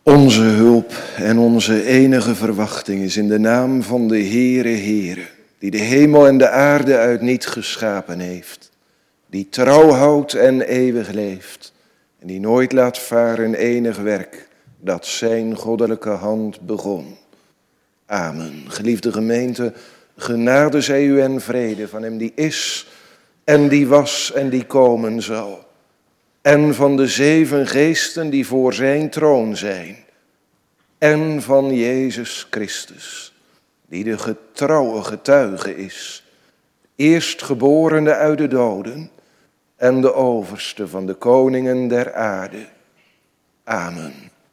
Onze hulp en onze enige verwachting is in de naam van de Heere, die de hemel en de aarde uit niet geschapen heeft, die trouw houdt en eeuwig leeft en die nooit laat varen enig werk dat zijn goddelijke hand begon. Amen. Geliefde gemeente, genade zij u en vrede van hem die is en die was en die komen zal. En van de 7 geesten die voor zijn troon zijn. En van Jezus Christus, die de getrouwe getuige is. Eerstgeborene uit de doden en de overste van de koningen der aarde. Amen.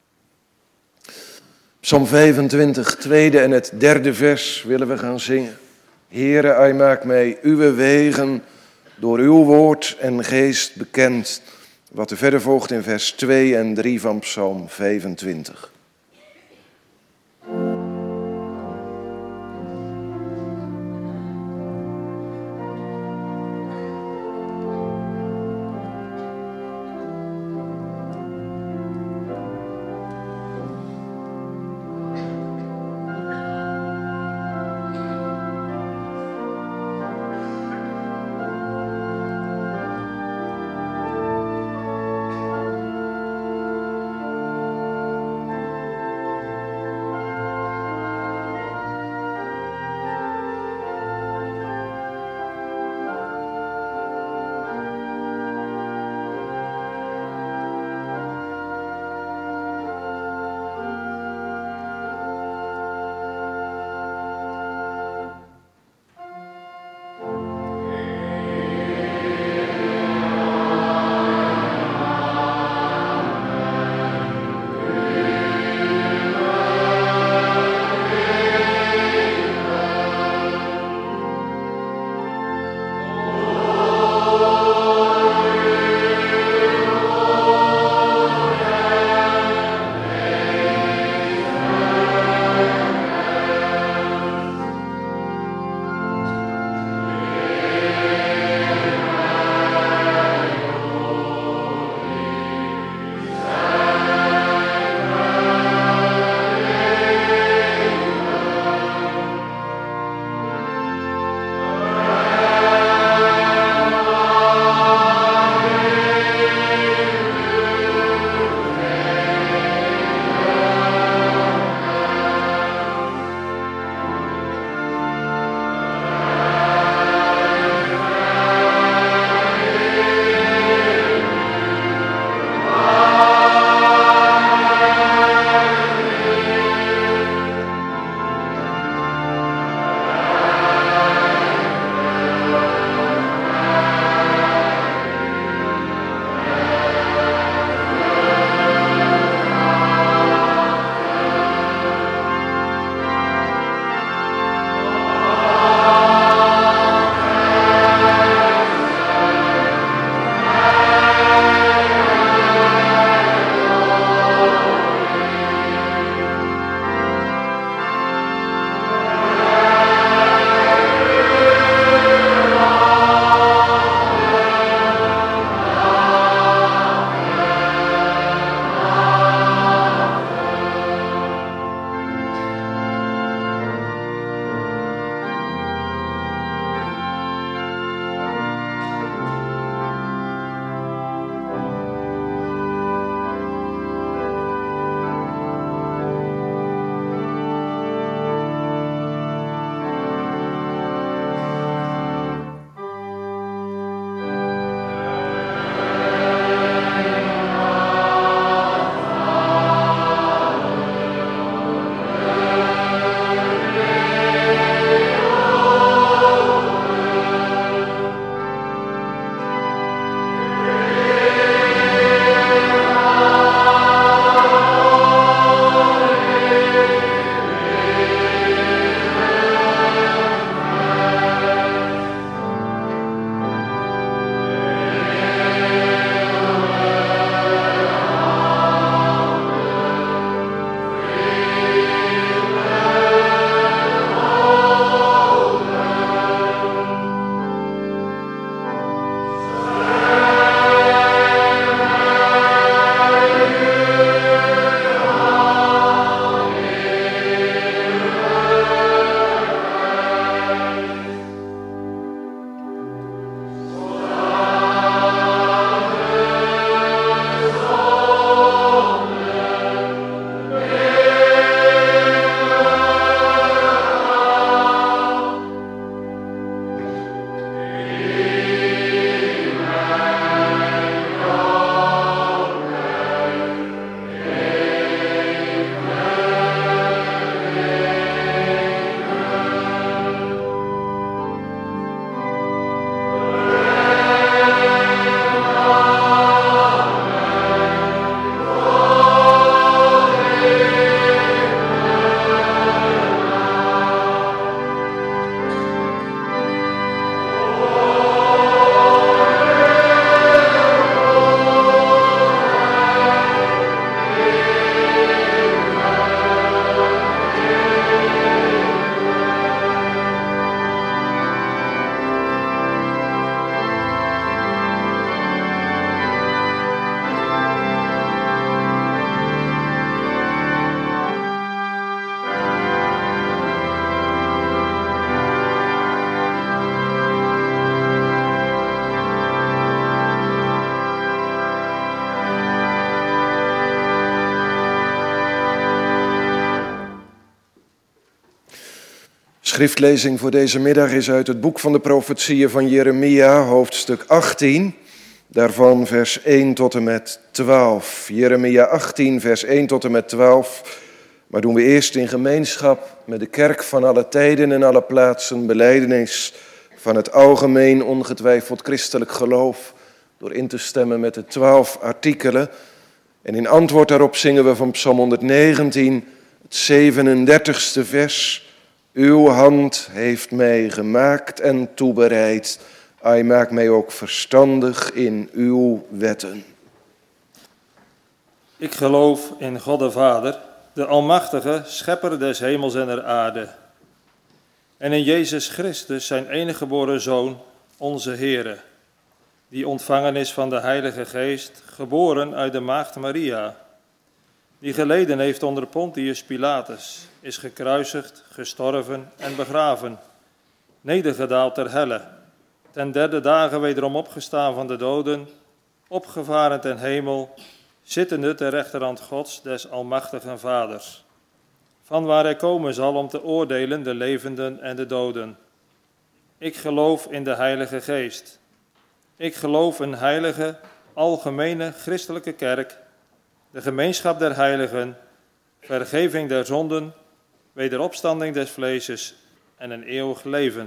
Psalm 25, tweede en het derde vers willen we gaan zingen. Heere, hij maakt mij uw wegen door uw woord en geest bekend. Wat er verder volgt in vers 2 en 3 van Psalm 25. schriftlezing voor deze middag is uit het boek van de profetieën van Jeremia, hoofdstuk 18, daarvan vers 1 tot en met 12. Jeremia 18, vers 1 tot en met 12. Maar doen we eerst in gemeenschap met de kerk van alle tijden en alle plaatsen belijdenis van het algemeen ongetwijfeld christelijk geloof, door in te stemmen met de 12 artikelen. En in antwoord daarop zingen we van Psalm 119, het 37e vers. Uw hand heeft mij gemaakt en toebereid. Hij maakt mij ook verstandig in uw wetten. Ik geloof in God de Vader, de Almachtige, Schepper des hemels en der aarde. En in Jezus Christus, zijn enige geboren Zoon, onze Heere, die ontvangen is van de Heilige Geest, geboren uit de maagd Maria, die geleden heeft onder Pontius Pilatus, is gekruisigd, gestorven en begraven, nedergedaald ter helle, ten derde dagen wederom opgestaan van de doden, opgevaren ten hemel, zittende ter rechterhand Gods, des almachtigen Vaders, vanwaar hij komen zal om te oordelen de levenden en de doden. Ik geloof in de Heilige Geest. Ik geloof een heilige, algemene christelijke kerk, de gemeenschap der heiligen, vergeving der zonden, wederopstanding des vleeses en een eeuwig leven.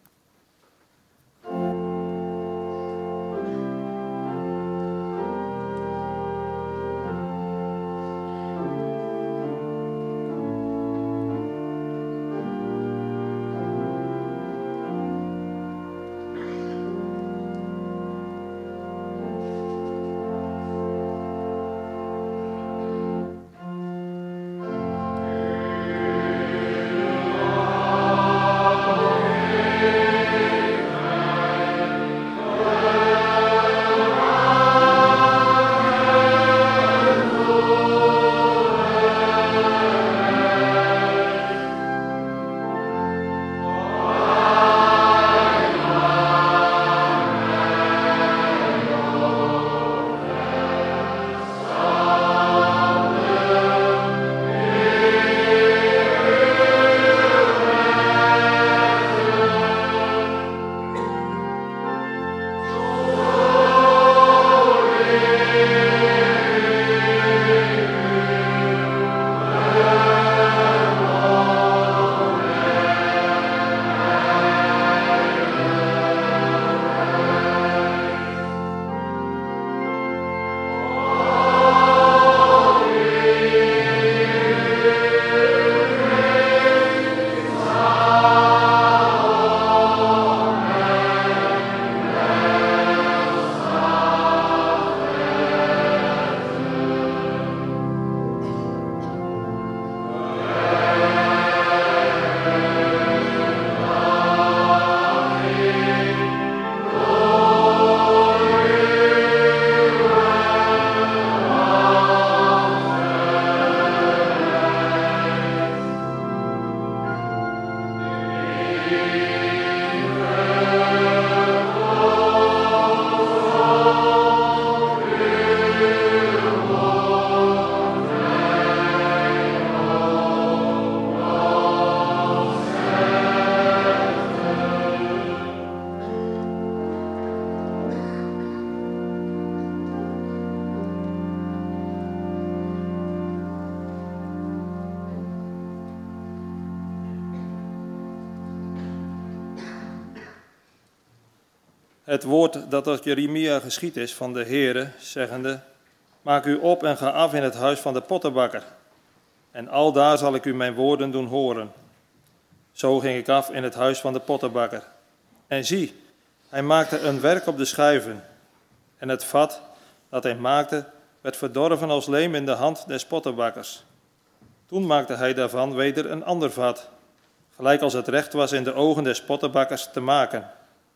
Het woord dat tot Jeremia geschied is van de Heere, zeggende, maak u op en ga af in het huis van de pottenbakker. En aldaar zal ik u mijn woorden doen horen. Zo ging ik af in het huis van de pottenbakker. En zie, hij maakte een werk op de schuiven. En het vat dat hij maakte, werd verdorven als leem in de hand des pottenbakkers. Toen maakte hij daarvan weder een ander vat, gelijk als het recht was in de ogen des pottenbakkers te maken.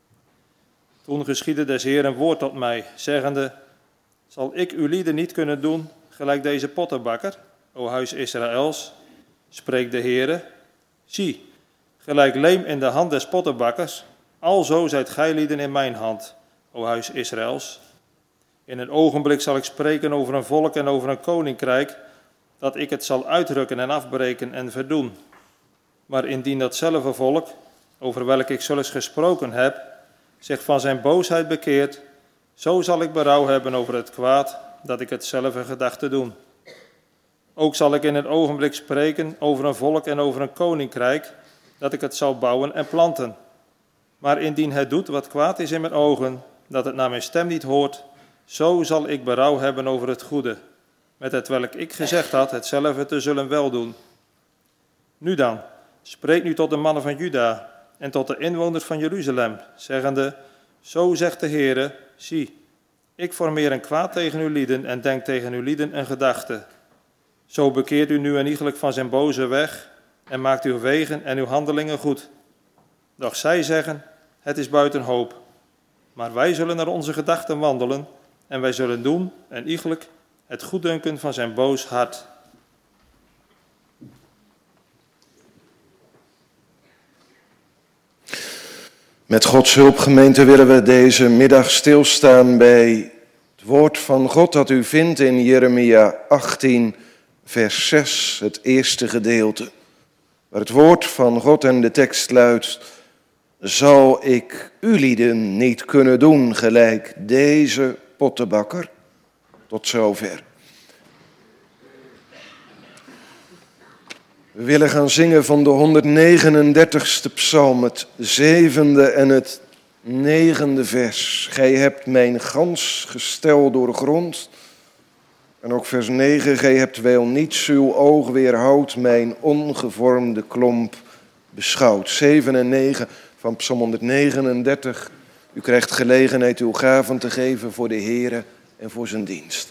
Toen geschiedde des Heeren een woord tot mij, zeggende, zal ik uw lieden niet kunnen doen, gelijk deze pottenbakker, o huis Israëls, spreekt de Heere. Zie, gelijk leem in de hand des pottenbakkers, alzo zijt gij lieden in mijn hand, o huis Israëls. In een ogenblik zal ik spreken over een volk en over een koninkrijk, dat ik het zal uitrukken en afbreken en verdoen. Maar indien datzelfde volk, over welk ik zulks gesproken heb, zich van zijn boosheid bekeert, zo zal ik berouw hebben over het kwaad dat ik hetzelfde gedacht te doen. Ook zal ik in een ogenblik spreken over een volk en over een koninkrijk, dat ik het zal bouwen en planten. Maar indien het doet wat kwaad is in mijn ogen, dat het naar mijn stem niet hoort, zo zal ik berouw hebben over het goede, met hetwelk ik gezegd had hetzelfde te zullen weldoen. Nu dan, spreek nu tot de mannen van Juda en tot de inwoners van Jeruzalem, zeggende, zo zegt de Heere, zie, ik formeer een kwaad tegen uw lieden en denk tegen uw lieden een gedachte. Zo bekeert u nu en iegelijk van zijn boze weg en maakt uw wegen en uw handelingen goed. Doch zij zeggen, het is buiten hoop. Maar wij zullen naar onze gedachten wandelen en wij zullen doen en iegelijk het goeddunken van zijn boos hart. Met Gods hulp, gemeente, willen we deze middag stilstaan bij het woord van God dat u vindt in Jeremia 18, vers 6, het eerste gedeelte. Waar het woord van God en de tekst luidt, zal ik ulieden niet kunnen doen gelijk deze pottenbakker? Tot zover. We willen gaan zingen van de 139ste psalm, het 7e en het 9e vers. Gij hebt mijn gans gesteld door de grond. En ook vers 9, gij hebt wel niets uw oog weerhoudt, mijn ongevormde klomp beschouwd. 7 en 9 van psalm 139. U krijgt gelegenheid uw gaven te geven voor de Heere en voor zijn dienst.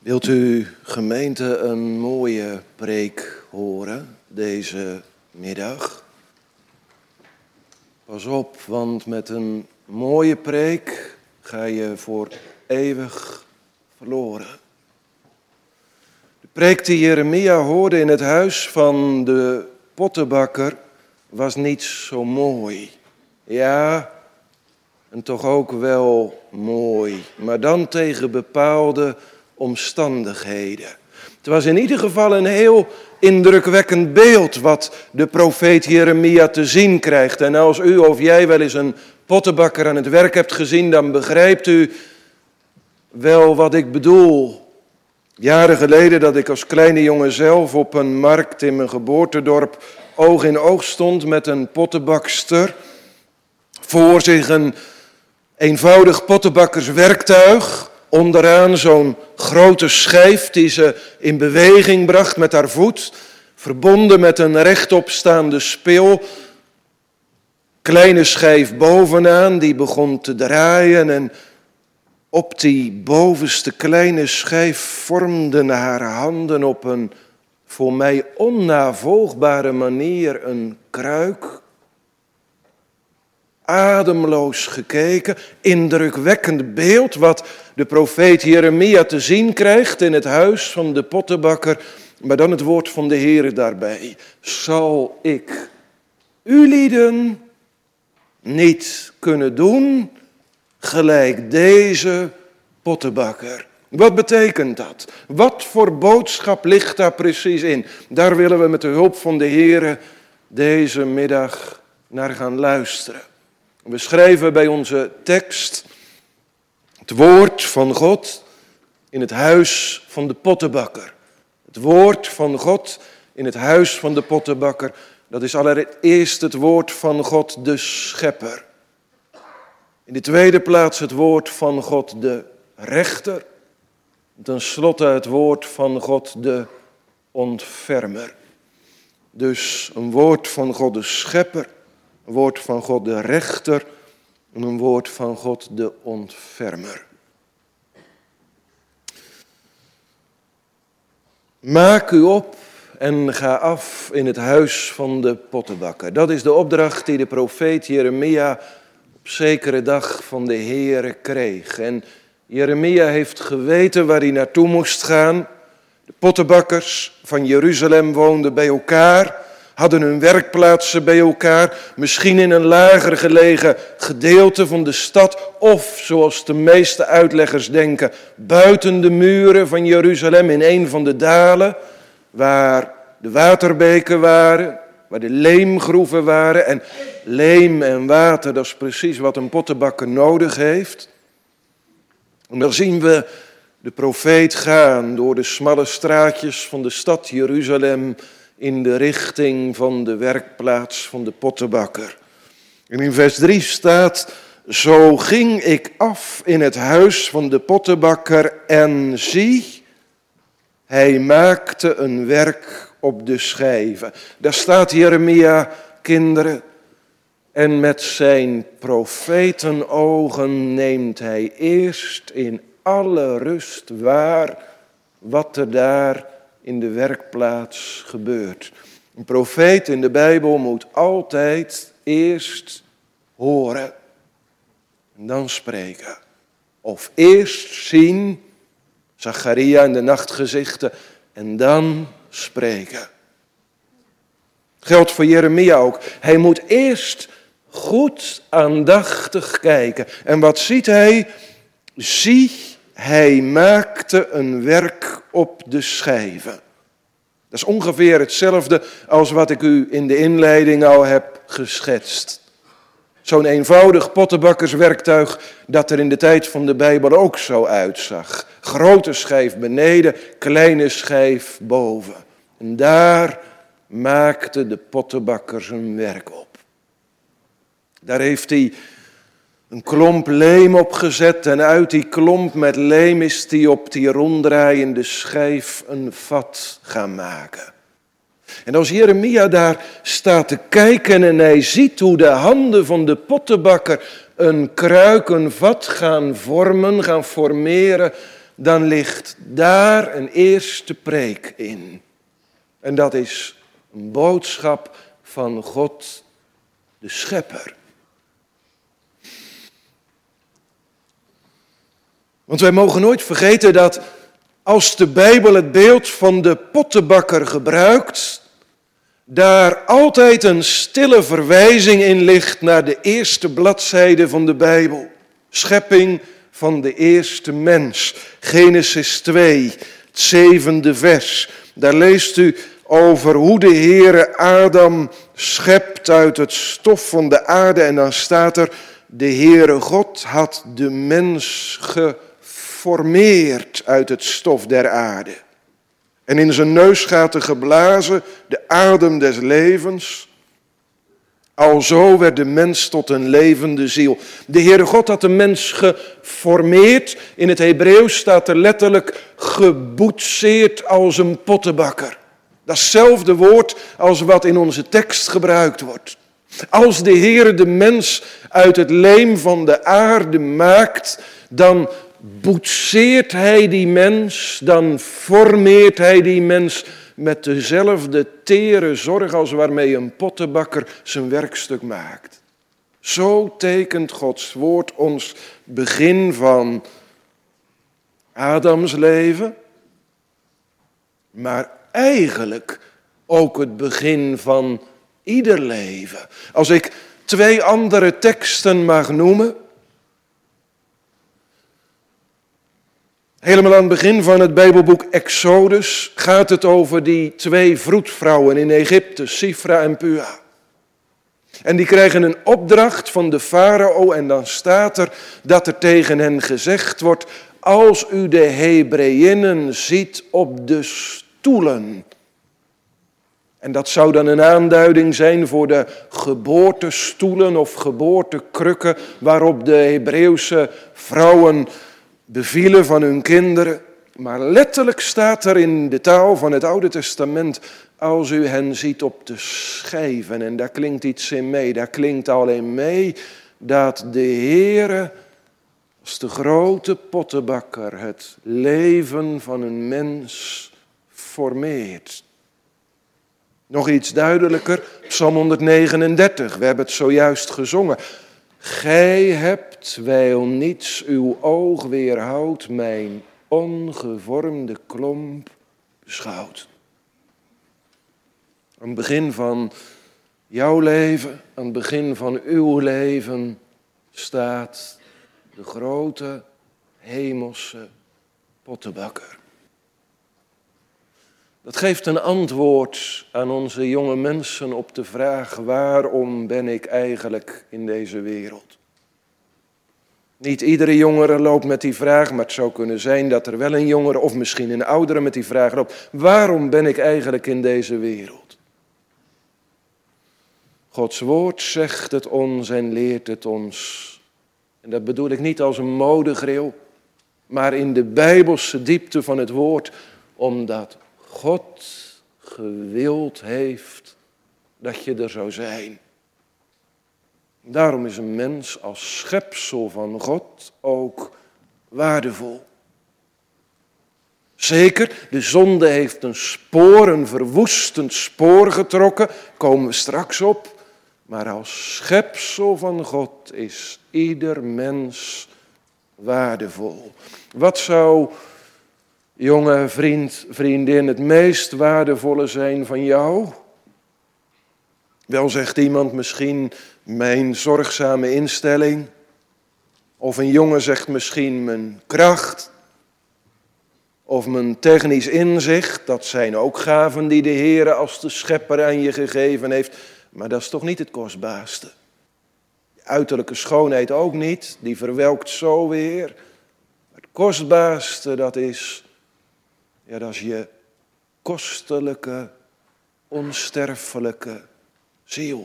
Wilt u, gemeente, een mooie preek horen deze middag? Pas op, want met een mooie preek ga je voor eeuwig verloren. De preek die Jeremia hoorde in het huis van de pottenbakker was niet zo mooi. Ja, en toch ook wel mooi, maar dan tegen bepaalde omstandigheden. Het was in ieder geval een heel indrukwekkend beeld wat de profeet Jeremia te zien krijgt. En als u of jij wel eens een pottenbakker aan het werk hebt gezien, dan begrijpt u wel wat ik bedoel. Jaren geleden dat ik als kleine jongen zelf op een markt in mijn geboortedorp oog in oog stond met een pottenbakster. Voor zich een eenvoudig pottenbakkerswerktuig. Onderaan zo'n grote schijf die ze in beweging bracht met haar voet. Verbonden met een rechtopstaande spil. Kleine schijf bovenaan die begon te draaien. En op die bovenste kleine schijf vormden haar handen op een voor mij onnavolgbare manier een kruik. Ademloos gekeken, indrukwekkend beeld wat de profeet Jeremia te zien krijgt in het huis van de pottenbakker, maar dan het woord van de Heer daarbij. Zal ik ulieden niet kunnen doen gelijk deze pottenbakker? Wat betekent dat? Wat voor boodschap ligt daar precies in? Daar willen we met de hulp van de Heer deze middag naar gaan luisteren. We schrijven bij onze tekst het woord van God in het huis van de pottenbakker. Het woord van God in het huis van de pottenbakker, dat is allereerst het woord van God de schepper. In de tweede plaats het woord van God de rechter. Ten slotte het woord van God de ontfermer. Dus een woord van God de schepper. Een woord van God de rechter en een woord van God de ontfermer. Maak u op en ga af in het huis van de pottenbakker. Dat is de opdracht die de profeet Jeremia op zekere dag van de Heere kreeg. En Jeremia heeft geweten waar hij naartoe moest gaan. De pottenbakkers van Jeruzalem woonden bij elkaar. Hadden hun werkplaatsen bij elkaar, misschien in een lager gelegen gedeelte van de stad, of zoals de meeste uitleggers denken, buiten de muren van Jeruzalem in een van de dalen, waar de waterbeken waren, waar de leemgroeven waren. En leem en water, dat is precies wat een pottenbakker nodig heeft. En dan zien we de profeet gaan door de smalle straatjes van de stad Jeruzalem in de richting van de werkplaats van de pottenbakker. En in vers 3 staat: zo ging ik af in het huis van de pottenbakker en zie, hij maakte een werk op de schijven. Daar staat Jeremia, kinderen, en met zijn profetenogen neemt hij eerst in alle rust waar wat er daar in de werkplaats gebeurt. Een profeet in de Bijbel moet altijd eerst horen en dan spreken. Of eerst zien, Zacharia in de nachtgezichten, en dan spreken. Geldt voor Jeremia ook. Hij moet eerst goed aandachtig kijken. En wat ziet hij? Zie, hij maakte een werk op de schijven. Dat is ongeveer hetzelfde als wat ik u in de inleiding al heb geschetst. Zo'n eenvoudig pottenbakkerswerktuig dat er in de tijd van de Bijbel ook zo uitzag. Grote schijf beneden, kleine schijf boven. En daar maakte de pottenbakker zijn werk op. Daar heeft hij een klomp leem opgezet en uit die klomp met leem is hij op die ronddraaiende schijf een vat gaan maken. En als Jeremia daar staat te kijken en hij ziet hoe de handen van de pottenbakker een kruik, een vat gaan vormen, gaan formeren, dan ligt daar een eerste preek in. En dat is een boodschap van God, de Schepper. Want wij mogen nooit vergeten dat als de Bijbel het beeld van de pottenbakker gebruikt, daar altijd een stille verwijzing in ligt naar de eerste bladzijde van de Bijbel. Schepping van de eerste mens. Genesis 2, het 7e vers. Daar leest u over hoe de Heere Adam schept uit het stof van de aarde. En dan staat er, de Heere God had de mens geformeerd uit het stof der aarde. En in zijn neusgaten geblazen, de adem des levens. Alzo werd de mens tot een levende ziel. De Heere God had de mens geformeerd. In het Hebreeuws staat er letterlijk geboetseerd als een pottenbakker. Dat is hetzelfde woord als wat in onze tekst gebruikt wordt. Als de Heere de mens uit het leem van de aarde maakt, dan boetseert hij die mens, dan formeert hij die mens met dezelfde tere zorg als waarmee een pottenbakker zijn werkstuk maakt. Zo tekent Gods woord ons begin van Adams leven, maar eigenlijk ook het begin van ieder leven. Als ik 2 andere teksten mag noemen. Helemaal aan het begin van het Bijbelboek Exodus gaat het over die 2 vroedvrouwen in Egypte, Sifra en Pua. En die krijgen een opdracht van de farao en dan staat er dat er tegen hen gezegd wordt, als u de Hebreeënnen ziet op de stoelen. En dat zou dan een aanduiding zijn voor de geboortestoelen of geboortekrukken waarop de Hebreeuwse vrouwen bevielen van hun kinderen. Maar letterlijk staat er in de taal van het Oude Testament, als u hen ziet op de schijven. En daar klinkt iets in mee. Daar klinkt alleen mee dat de Heere als de grote pottenbakker het leven van een mens formeert. Nog iets duidelijker, Psalm 139, we hebben het zojuist gezongen. Gij hebt, wijl niets uw oog weerhoudt, mijn ongevormde klomp beschouwd. Aan het begin van jouw leven, aan het begin van uw leven staat de grote hemelse pottenbakker. Dat geeft een antwoord aan onze jonge mensen op de vraag, waarom ben ik eigenlijk in deze wereld? Niet iedere jongere loopt met die vraag, maar het zou kunnen zijn dat er wel een jongere of misschien een oudere met die vraag loopt. Waarom ben ik eigenlijk in deze wereld? Gods woord zegt het ons en leert het ons. En dat bedoel ik niet als een modegril, maar in de bijbelse diepte van het woord, omdat God gewild heeft dat je er zou zijn. Daarom is een mens als schepsel van God ook waardevol. Zeker, de zonde heeft een spoor, een verwoestend spoor getrokken, komen we straks op. Maar als schepsel van God is ieder mens waardevol. Wat zou, jonge vriend, vriendin, het meest waardevolle zijn van jou? Wel, zegt iemand misschien, mijn zorgzame instelling. Of een jongen zegt misschien mijn kracht. Of mijn technisch inzicht. Dat zijn ook gaven die de Heer als de Schepper aan je gegeven heeft. Maar dat is toch niet het kostbaarste. Uiterlijke schoonheid ook niet. Die verwelkt zo weer. Het kostbaarste dat is je kostelijke, onsterfelijke ziel.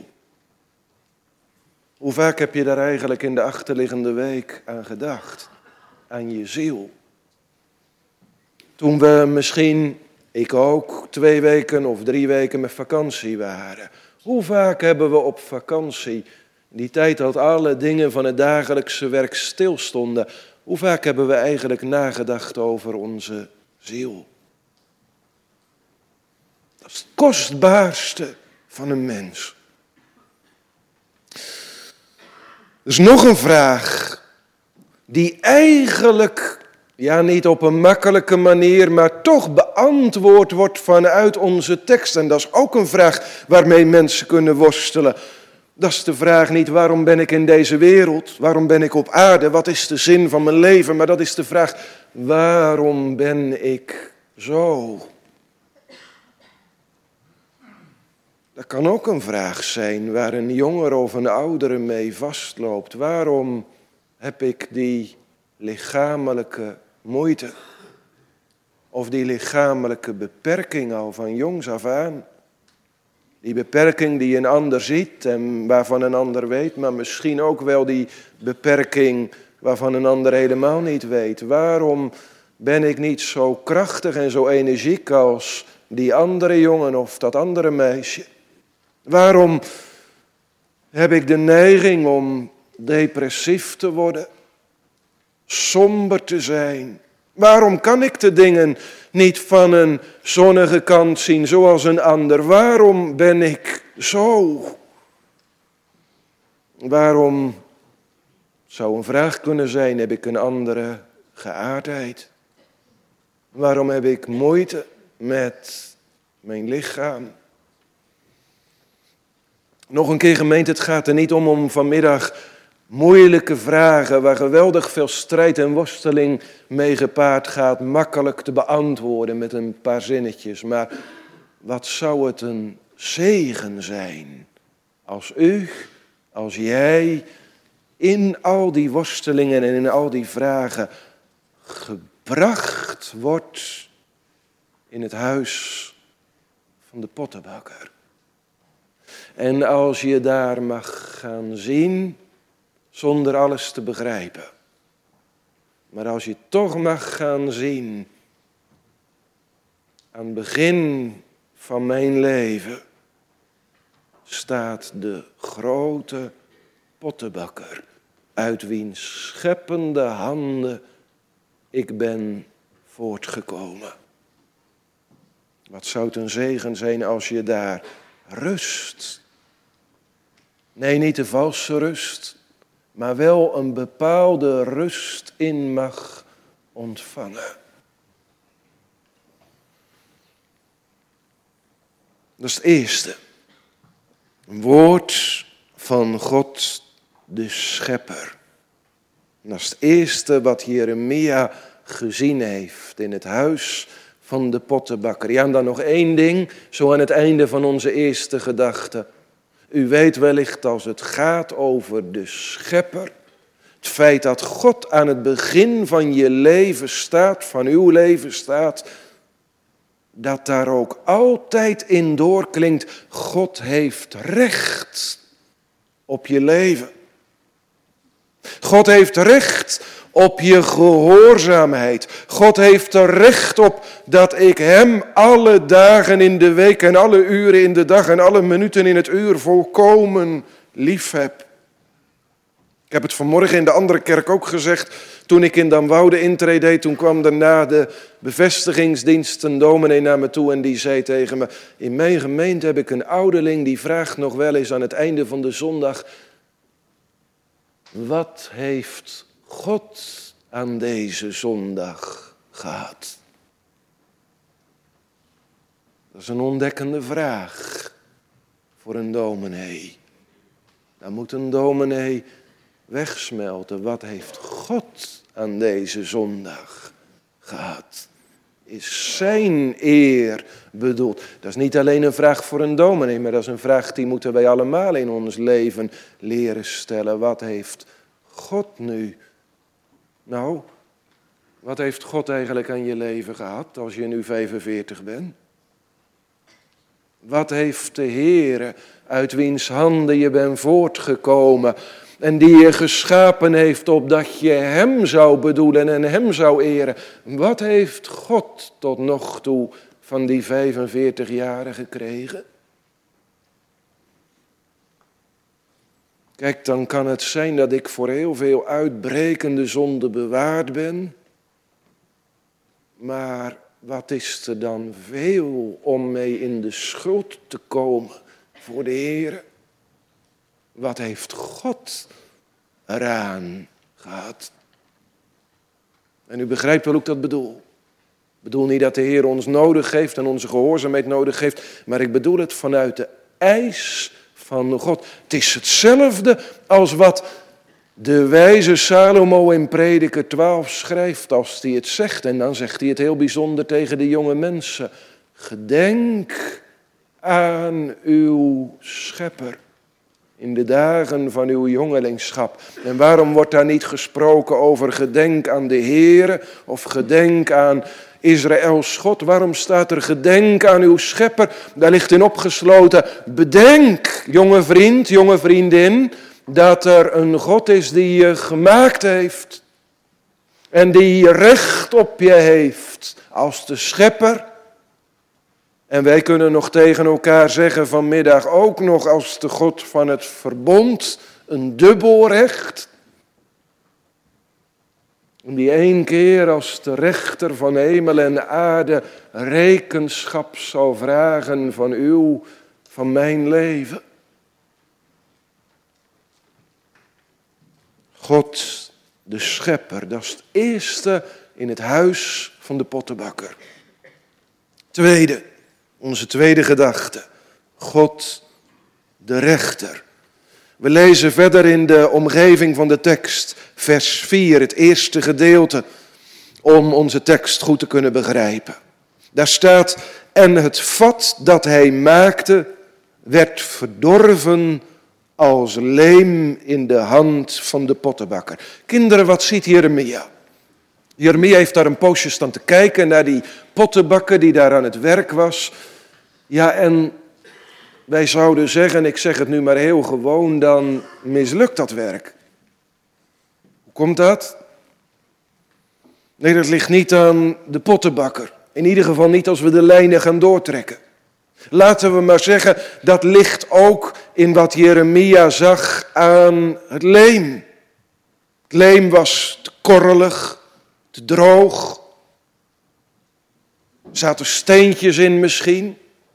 Hoe vaak heb je daar eigenlijk in de achterliggende week aan gedacht? Aan je ziel. Toen we misschien, ik ook, 2 weken of 3 weken met vakantie waren. Hoe vaak hebben we op vakantie, in die tijd dat alle dingen van het dagelijkse werk stilstonden. Hoe vaak hebben we eigenlijk nagedacht over onze ziel? Dat is het kostbaarste van een mens. Er is nog een vraag die eigenlijk, niet op een makkelijke manier, maar toch beantwoord wordt vanuit onze tekst. En dat is ook een vraag waarmee mensen kunnen worstelen. Dat is de vraag niet waarom ben ik in deze wereld, waarom ben ik op aarde, wat is de zin van mijn leven, maar dat is de vraag waarom ben ik zo? Dat kan ook een vraag zijn waar een jongere of een oudere mee vastloopt. Waarom heb ik die lichamelijke moeite of die lichamelijke beperking al van jongs af aan? Die beperking die een ander ziet en waarvan een ander weet, maar misschien ook wel die beperking waarvan een ander helemaal niet weet. Waarom ben ik niet zo krachtig en zo energiek als die andere jongen of dat andere meisje? Waarom heb ik de neiging om depressief te worden, somber te zijn? Waarom kan ik de dingen niet van een zonnige kant zien zoals een ander? Waarom ben ik zo? Waarom, zou een vraag kunnen zijn, heb ik een andere geaardheid? Waarom heb ik moeite met mijn lichaam? Nog een keer gemeente, het gaat er niet om vanmiddag moeilijke vragen waar geweldig veel strijd en worsteling mee gepaard gaat, makkelijk te beantwoorden met een paar zinnetjes. Maar wat zou het een zegen zijn als u, als jij in al die worstelingen en in al die vragen gebracht wordt in het huis van de pottenbakker. En als je daar mag gaan zien, zonder alles te begrijpen. Maar als je toch mag gaan zien, aan het begin van mijn leven, staat de grote pottenbakker, uit wiens scheppende handen ik ben voortgekomen. Wat zou het een zegen zijn als je daar rust. Nee, niet de valse rust, maar wel een bepaalde rust in mag ontvangen. Dat is het eerste. Een woord van God, de schepper. Dat is het eerste wat Jeremia gezien heeft in het huis van de pottenbakker. Ja, en dan nog één ding, zo aan het einde van onze eerste gedachte. U weet wellicht als het gaat over de schepper, het feit dat God aan het begin van je leven staat, van uw leven staat, dat daar ook altijd in doorklinkt, God heeft recht op je leven. God heeft recht op je gehoorzaamheid. God heeft er recht op dat ik hem alle dagen in de week en alle uren in de dag en alle minuten in het uur volkomen lief heb. Ik heb het vanmorgen in de andere kerk ook gezegd. Toen ik in Damwoude intrede deed, toen kwam er na de bevestigingsdienst een dominee naar me toe en die zei tegen me: in mijn gemeente heb ik een ouderling die vraagt nog wel eens aan het einde van de zondag: wat heeft God aan deze zondag gehad? Dat is een ontdekkende vraag voor een dominee. Dan moet een dominee wegsmelten. Wat heeft God aan deze zondag gehad? Is zijn eer bedoeld? Dat is niet alleen een vraag voor een dominee, maar dat is een vraag die moeten wij allemaal in ons leven leren stellen. Wat heeft God nu? Nou, wat heeft God eigenlijk aan je leven gehad als je nu 45 bent? Wat heeft de Heere, uit wiens handen je bent voortgekomen en die je geschapen heeft opdat je hem zou bedoelen en hem zou eren. Wat heeft God tot nog toe van die 45 jaren gekregen? Kijk, dan kan het zijn dat ik voor heel veel uitbrekende zonden bewaard ben. Maar wat is er dan veel om mee in de schuld te komen voor de Heer? Wat heeft God eraan gehad? En u begrijpt wel hoe ik dat bedoel. Ik bedoel niet dat de Heer ons nodig heeft en onze gehoorzaamheid nodig heeft, maar ik bedoel het vanuit de eis van God. Het is hetzelfde als wat de wijze Salomo in Prediker 12 schrijft als hij het zegt. En dan zegt hij het heel bijzonder tegen de jonge mensen. Gedenk aan uw schepper in de dagen van uw jongelingschap. En waarom wordt daar niet gesproken over gedenk aan de Heere of gedenk aan Israëls God? Waarom staat er gedenk aan uw schepper? Daar ligt in opgesloten, bedenk, jonge vriend, jonge vriendin, dat er een God is die je gemaakt heeft en die recht op je heeft als de schepper. En wij kunnen nog tegen elkaar zeggen vanmiddag ook nog als de God van het verbond, een dubbel recht. Die één keer als de rechter van hemel en aarde rekenschap zal vragen van uw, van mijn leven. God, de schepper, dat is het eerste in het huis van de pottenbakker. Tweede, onze tweede gedachte. God, de rechter. We lezen verder in de omgeving van de tekst, vers 4, het eerste gedeelte, om onze tekst goed te kunnen begrijpen. Daar staat, en het vat dat hij maakte, werd verdorven als leem in de hand van de pottenbakker. Kinderen, wat ziet Jeremia? Jeremia heeft daar een poosje staan te kijken naar die pottenbakker die daar aan het werk was. Ja, en wij zouden zeggen, ik zeg het nu maar heel gewoon, dan mislukt dat werk. Hoe komt dat? Nee, dat ligt niet aan de pottenbakker. In ieder geval niet als we de lijnen gaan doortrekken. Laten we maar zeggen, dat ligt ook in wat Jeremia zag aan het leem. Het leem was te korrelig, te droog. Er zaten steentjes in misschien.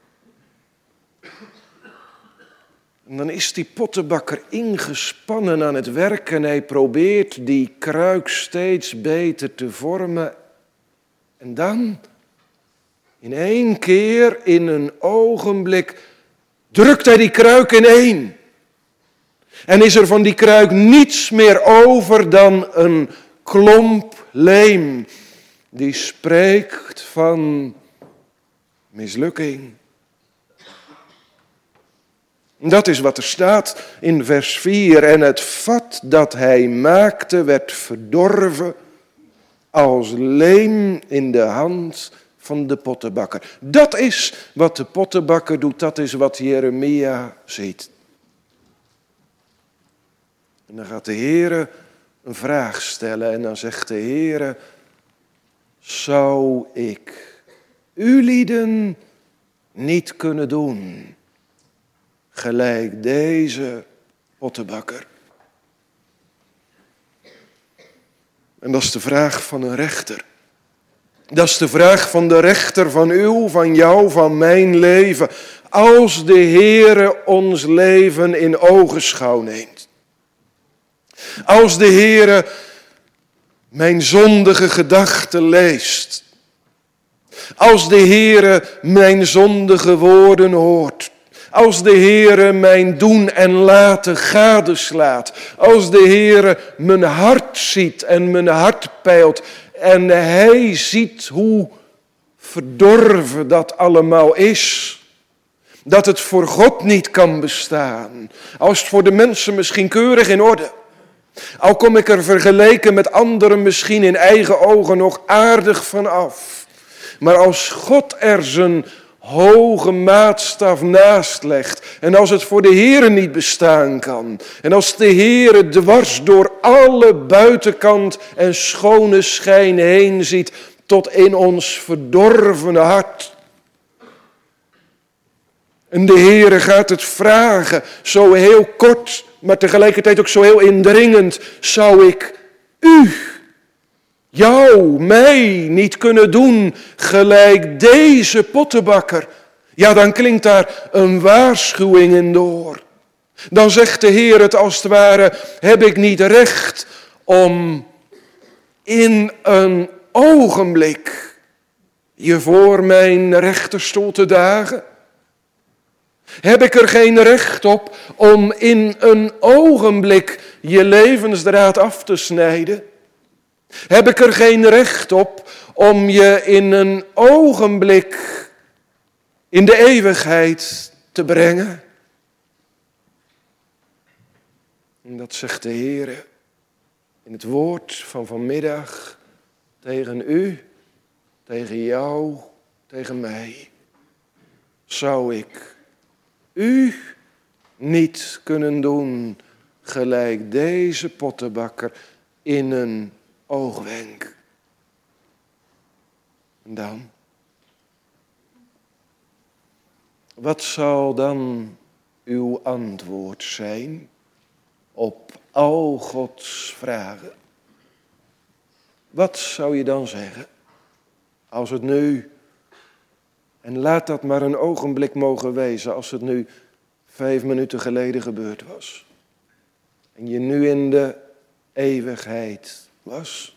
En dan is die pottenbakker ingespannen aan het werk en hij probeert die kruik steeds beter te vormen. En dan, in één keer, in een ogenblik, drukt hij die kruik ineen. En is er van die kruik niets meer over dan een klomp leem. Die spreekt van mislukking. Dat is wat er staat in vers 4. En het vat dat hij maakte werd verdorven als leem in de hand van de pottenbakker. Dat is wat de pottenbakker doet, dat is wat Jeremia ziet. En dan gaat de Heere een vraag stellen en dan zegt de Heere, zou ik ulieden niet kunnen doen, gelijk deze pottenbakker? En dat is de vraag van een rechter. Dat is de vraag van de rechter van uw, van jou, van mijn leven. Als de Heere ons leven in ogenschouw neemt. Als de Heere mijn zondige gedachten leest. Als de Heere mijn zondige woorden hoort. Als de Heere mijn doen en laten gadeslaat. Als de Heere mijn hart ziet en mijn hart peilt. En hij ziet hoe verdorven dat allemaal is. Dat het voor God niet kan bestaan. Als het voor de mensen misschien keurig in orde. Al kom ik er vergeleken met anderen misschien in eigen ogen nog aardig van af. Maar als God er zijn hoge maatstaf naast legt. En als het voor de Heere niet bestaan kan. En als de Heere dwars door alle buitenkant en schone schijn heen ziet. Tot in ons verdorvene hart. En de Heere gaat het vragen, zo heel kort, maar tegelijkertijd ook zo heel indringend. Zou ik jou, mij niet kunnen doen gelijk deze pottenbakker? Ja, dan klinkt daar een waarschuwing in door. Dan zegt de Heer het als het ware, heb ik niet recht om in een ogenblik je voor mijn rechterstoel te dagen? Heb ik er geen recht op om in een ogenblik je levensdraad af te snijden? Heb ik er geen recht op om je in een ogenblik in de eeuwigheid te brengen? En dat zegt de Heer in het woord van vanmiddag tegen u, tegen jou, tegen mij. Zou ik u niet kunnen doen gelijk deze pottenbakker in een oogwenk? En dan? Wat zal dan uw antwoord zijn op al Gods vragen? Wat zou je dan zeggen als het nu, en laat dat maar een ogenblik mogen wezen, als het nu 5 minuten geleden gebeurd was en je nu in de eeuwigheid was?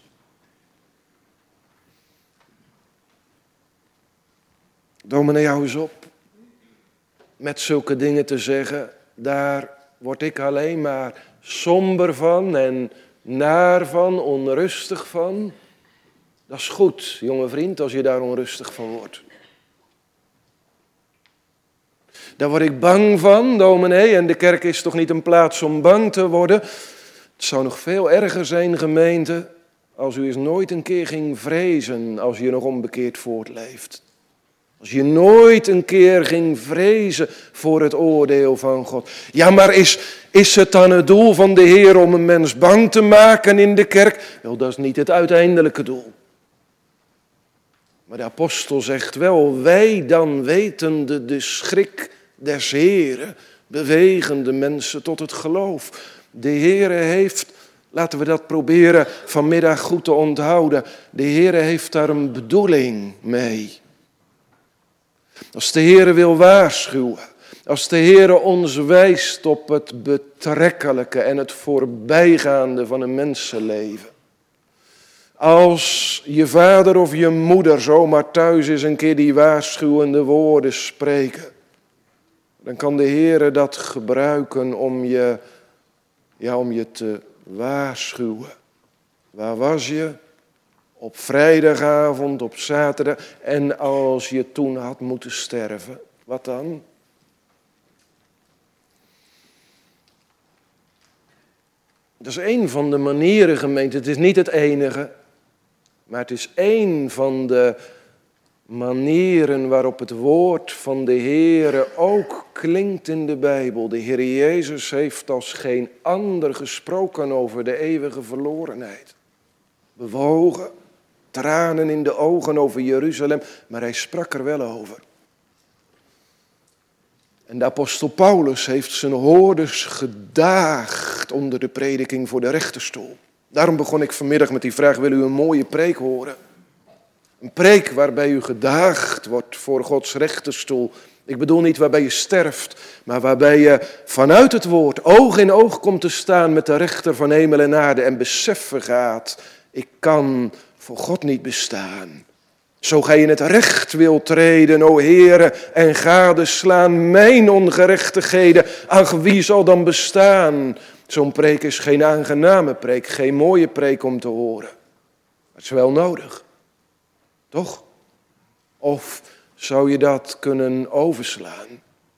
Dominee, hou eens op met zulke dingen te zeggen. Daar word ik alleen maar somber van en naar van, onrustig van. Dat is goed, jonge vriend, als je daar onrustig van wordt. Daar word ik bang van, dominee, en de kerk is toch niet een plaats om bang te worden. Het zou nog veel erger zijn, gemeente, als u eens nooit een keer ging vrezen als je nog onbekeerd voortleeft. Als je nooit een keer ging vrezen voor het oordeel van God. Ja, maar is het dan het doel van de Heer om een mens bang te maken in de kerk? Wel, dat is niet het uiteindelijke doel. Maar de apostel zegt wel, wij dan wetende de schrik des Heren, bewegen de mensen tot het geloof. De Heere heeft, laten we dat proberen vanmiddag goed te onthouden, de Heere heeft daar een bedoeling mee. Als de Heere wil waarschuwen, als de Heere ons wijst op het betrekkelijke en het voorbijgaande van een mensenleven. Als je vader of je moeder zomaar thuis is een keer die waarschuwende woorden spreken, dan kan de Heere dat gebruiken om je te waarschuwen. Waar was je? Op vrijdagavond, op zaterdag. En als je toen had moeten sterven, wat dan? Dat is één van de manieren, gemeente. Het is niet het enige. Maar het is één van de manieren waarop het woord van de Heere ook klinkt in de Bijbel. De Heer Jezus heeft als geen ander gesproken over de eeuwige verlorenheid. Bewogen, tranen in de ogen over Jeruzalem, maar hij sprak er wel over. En de apostel Paulus heeft zijn hoorders gedaagd onder de prediking voor de rechterstoel. Daarom begon ik vanmiddag met die vraag, wil u een mooie preek horen? Een preek waarbij u gedaagd wordt voor Gods rechterstoel. Ik bedoel niet waarbij je sterft, maar waarbij je vanuit het woord oog in oog komt te staan met de rechter van hemel en aarde en beseffen gaat, ik kan voor God niet bestaan. Zo gij in het recht wilt treden, o Heere, en gadeslaan mijn ongerechtigheden, aan wie zal dan bestaan? Zo'n preek is geen aangename preek, geen mooie preek om te horen. Het is wel nodig, toch? Of zou je dat kunnen overslaan?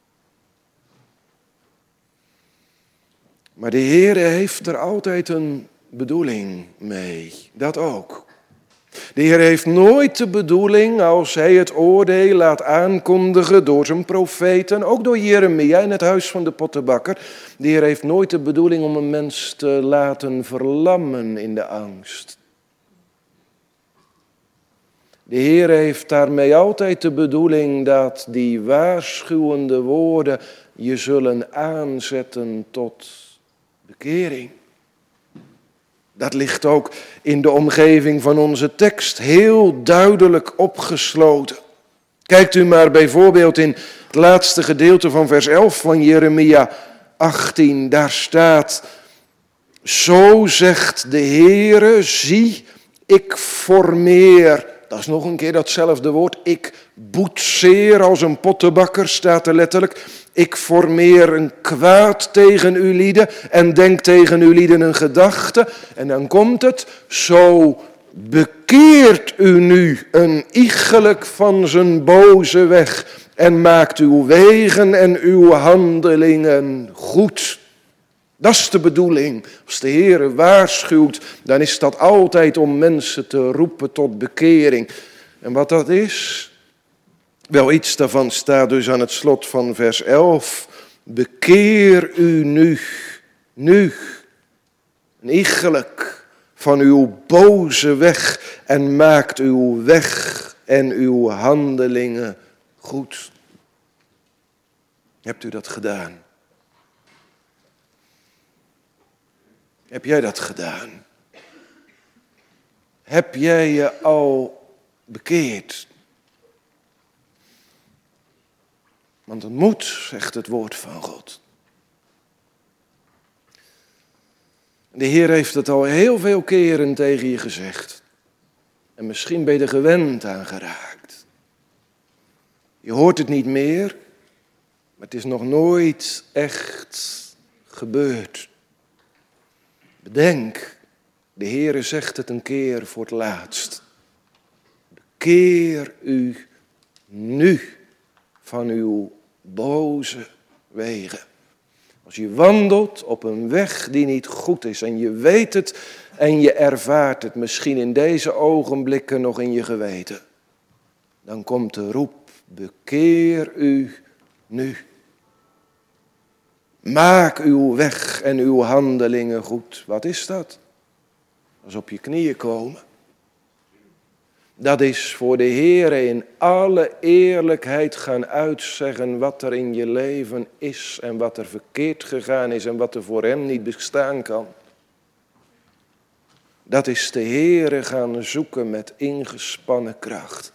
Maar de Heere heeft er altijd een bedoeling mee, dat ook. De Heer heeft nooit de bedoeling, als hij het oordeel laat aankondigen door zijn profeten, ook door Jeremia in het huis van de pottenbakker. De Heer heeft nooit de bedoeling om een mens te laten verlammen in de angst. De Heer heeft daarmee altijd de bedoeling dat die waarschuwende woorden je zullen aanzetten tot bekering. Dat ligt ook in de omgeving van onze tekst heel duidelijk opgesloten. Kijkt u maar bijvoorbeeld in het laatste gedeelte van vers 11 van Jeremia 18. Daar staat: zo zegt de Heere, zie, ik formeer. Dat is nog een keer datzelfde woord. Ik boetseer als een pottenbakker, staat er letterlijk. Ik formeer een kwaad tegen uw lieden en denk tegen uw lieden een gedachte. En dan komt het, zo bekeert u nu een iegelijk van zijn boze weg en maakt uw wegen en uw handelingen goed. Dat is de bedoeling. Als de Heer waarschuwt, dan is dat altijd om mensen te roepen tot bekering. En wat dat is? Wel, iets daarvan staat dus aan het slot van vers 11. Bekeer u nu, een iegelijk van uw boze weg en maakt uw weg en uw handelingen goed. Hebt u dat gedaan? Heb jij dat gedaan? Heb jij je al bekeerd? Want het moet, zegt het woord van God. De Heer heeft het al heel veel keren tegen je gezegd. En misschien ben je er gewend aan geraakt. Je hoort het niet meer, maar het is nog nooit echt gebeurd. Bedenk, de Heere zegt het een keer voor het laatst. Bekeer u nu van uw boze wegen. Als je wandelt op een weg die niet goed is en je weet het en je ervaart het misschien in deze ogenblikken nog in je geweten. Dan komt de roep, bekeer u nu. Maak uw weg en uw handelingen goed. Wat is dat? Dat is op je knieën komen. Dat is voor de Heer in alle eerlijkheid gaan uitzeggen wat er in je leven is en wat er verkeerd gegaan is en wat er voor hem niet bestaan kan. Dat is de Heer gaan zoeken met ingespannen kracht.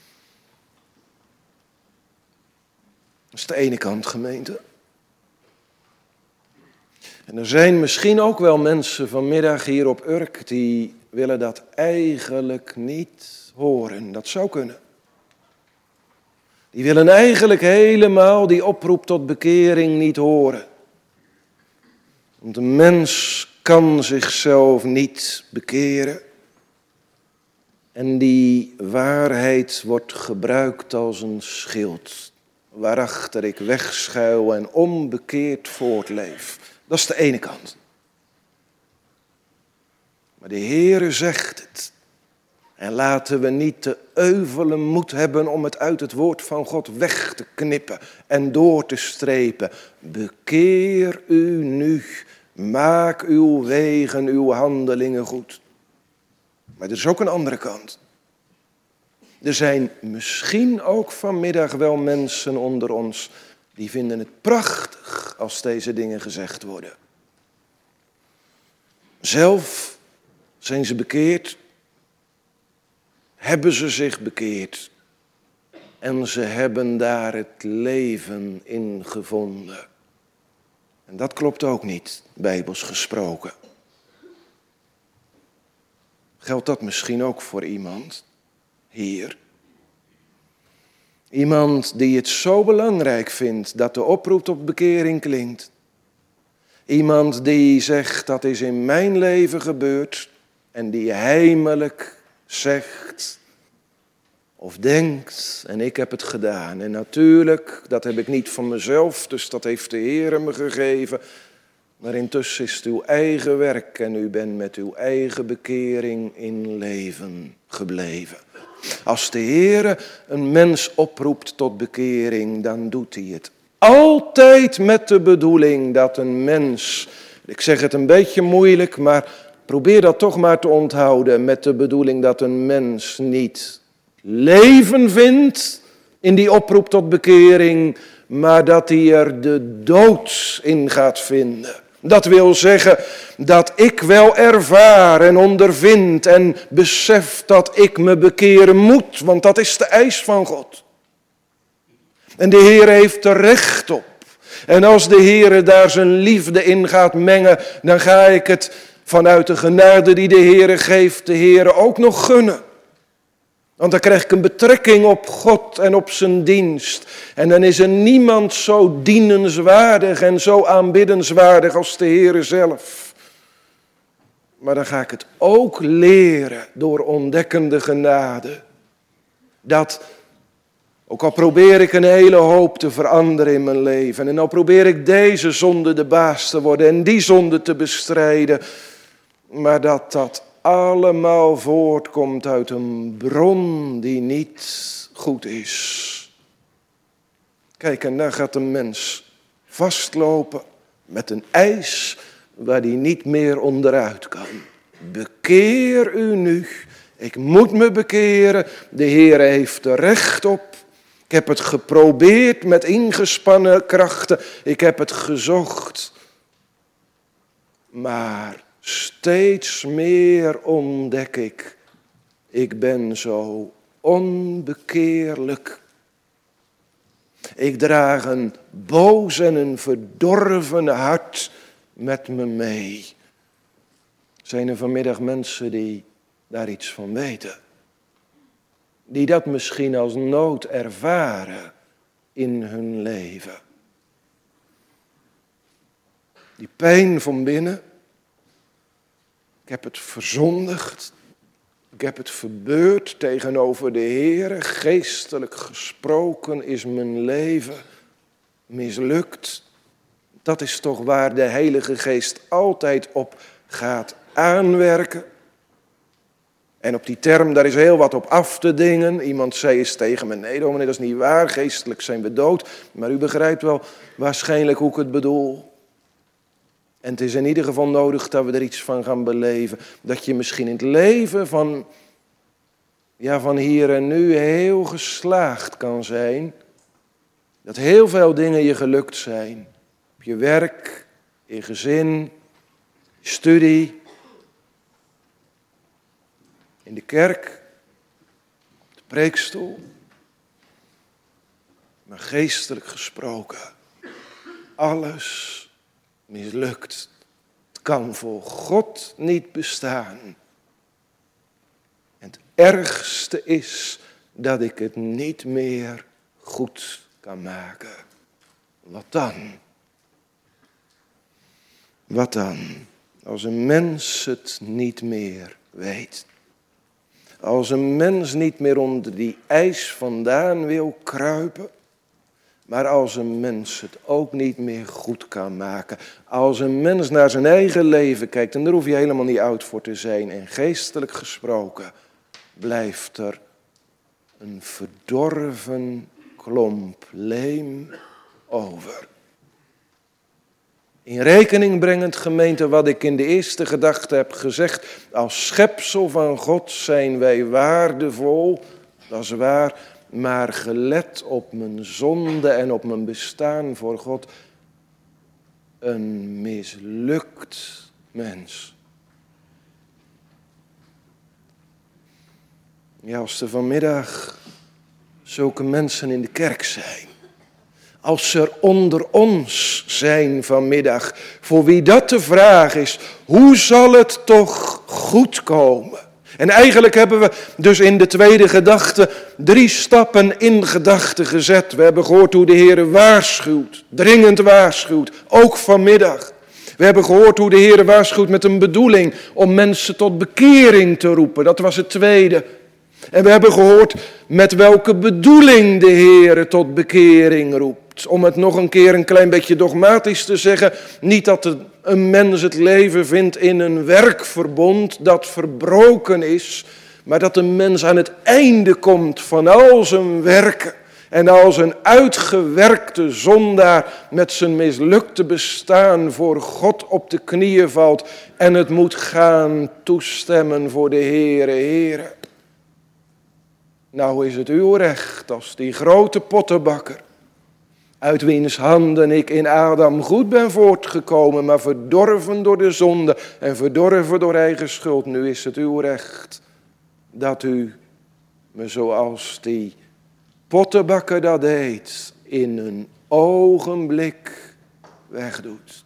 Dat is de ene kant, gemeente. En er zijn misschien ook wel mensen vanmiddag hier op Urk die willen dat eigenlijk niet horen. Dat zou kunnen. Die willen eigenlijk helemaal die oproep tot bekering niet horen. Want een mens kan zichzelf niet bekeren. En die waarheid wordt gebruikt als een schild, waarachter ik wegschuil en onbekeerd voortleef. Dat is de ene kant. Maar de Heere zegt het. En laten we niet de euvele moed hebben om het uit het woord van God weg te knippen en door te strepen. Bekeer u nu, maak uw wegen, uw handelingen goed. Maar er is ook een andere kant. Er zijn misschien ook vanmiddag wel mensen onder ons die vinden het prachtig als deze dingen gezegd worden. Zelf zijn ze bekeerd, hebben ze zich bekeerd en ze hebben daar het leven in gevonden. En dat klopt ook niet, bijbels gesproken. Geldt dat misschien ook voor iemand hier? Iemand die het zo belangrijk vindt dat de oproep tot bekering klinkt. Iemand die zegt, dat is in mijn leven gebeurd. En die heimelijk zegt of denkt, en ik heb het gedaan. En natuurlijk, dat heb ik niet van mezelf, dus dat heeft de Heer me gegeven. Maar intussen is het uw eigen werk en u bent met uw eigen bekering in leven gebleven. Als de Heer een mens oproept tot bekering, dan doet hij het altijd met de bedoeling dat een mens, ik zeg het een beetje moeilijk, maar probeer dat toch maar te onthouden, met de bedoeling dat een mens niet leven vindt in die oproep tot bekering, maar dat hij er de dood in gaat vinden. Dat wil zeggen dat ik wel ervaar en ondervind en besef dat ik me bekeren moet, want dat is de eis van God. En de Heer heeft er recht op. En als de Heer daar zijn liefde in gaat mengen, dan ga ik het vanuit de genade die de Heer geeft, de Heer ook nog gunnen. Want dan krijg ik een betrekking op God en op zijn dienst. En dan is er niemand zo dienenswaardig en zo aanbiddenswaardig als de Heer zelf. Maar dan ga ik het ook leren door ontdekkende genade. Dat, ook al probeer ik een hele hoop te veranderen in mijn leven. En al probeer ik deze zonde de baas te worden en die zonde te bestrijden. Maar dat allemaal voortkomt uit een bron die niet goed is. Kijk, en daar gaat een mens vastlopen met een ijs waar hij niet meer onderuit kan. Bekeer u nu. Ik moet me bekeren. De Heer heeft er recht op. Ik heb het geprobeerd met ingespannen krachten. Ik heb het gezocht. Maar steeds meer ontdek ik ben zo onbekeerlijk. Ik draag een boos en een verdorven hart met me mee. Zijn er vanmiddag mensen die daar iets van weten? Die dat misschien als nood ervaren in hun leven. Die pijn van binnen. Ik heb het verzondigd. Ik heb het verbeurd tegenover de Heere. Geestelijk gesproken is mijn leven mislukt. Dat is toch waar de Heilige Geest altijd op gaat aanwerken. En op die term, daar is heel wat op af te dingen. Iemand zei eens tegen me, nee dominee, dat is niet waar. Geestelijk zijn we dood. Maar u begrijpt wel waarschijnlijk hoe ik het bedoel. En het is in ieder geval nodig dat we er iets van gaan beleven. Dat je misschien in het leven van hier en nu heel geslaagd kan zijn. Dat heel veel dingen je gelukt zijn. Op je werk, je gezin, je studie. In de kerk, op de preekstoel. Maar geestelijk gesproken, alles mislukt. Het kan voor God niet bestaan. En het ergste is dat ik het niet meer goed kan maken. Wat dan? Wat dan? Als een mens het niet meer weet. Als een mens niet meer onder die ijs vandaan wil kruipen. Maar als een mens het ook niet meer goed kan maken. Als een mens naar zijn eigen leven kijkt. En daar hoef je helemaal niet oud voor te zijn. En geestelijk gesproken blijft er een verdorven klomp leem over. In rekening brengend, gemeente, wat ik in de eerste gedachte heb gezegd. Als schepsel van God zijn wij waardevol, dat is waar. Maar gelet op mijn zonde en op mijn bestaan voor God, een mislukt mens. Ja, als er vanmiddag zulke mensen in de kerk zijn. Als er onder ons zijn vanmiddag, voor wie dat de vraag is, hoe zal het toch goed komen? En eigenlijk hebben we dus in de tweede gedachte 3 stappen in gedachten gezet. We hebben gehoord hoe de Heer waarschuwt, dringend waarschuwt, ook vanmiddag. We hebben gehoord hoe de Heer waarschuwt met een bedoeling om mensen tot bekering te roepen. Dat was het tweede. En we hebben gehoord met welke bedoeling de Heer tot bekering roept. Om het nog een keer een klein beetje dogmatisch te zeggen. Niet dat een mens het leven vindt in een werkverbond dat verbroken is. Maar dat een mens aan het einde komt van al zijn werken. En als een uitgewerkte zondaar met zijn mislukte bestaan voor God op de knieën valt. En het moet gaan toestemmen voor de Heere, Heere. Nou is het uw recht als die grote pottenbakker, uit wiens handen ik in Adam goed ben voortgekomen, maar verdorven door de zonde en verdorven door eigen schuld. Nu is het uw recht dat u me zoals die pottenbakker dat deed, in een ogenblik wegdoet.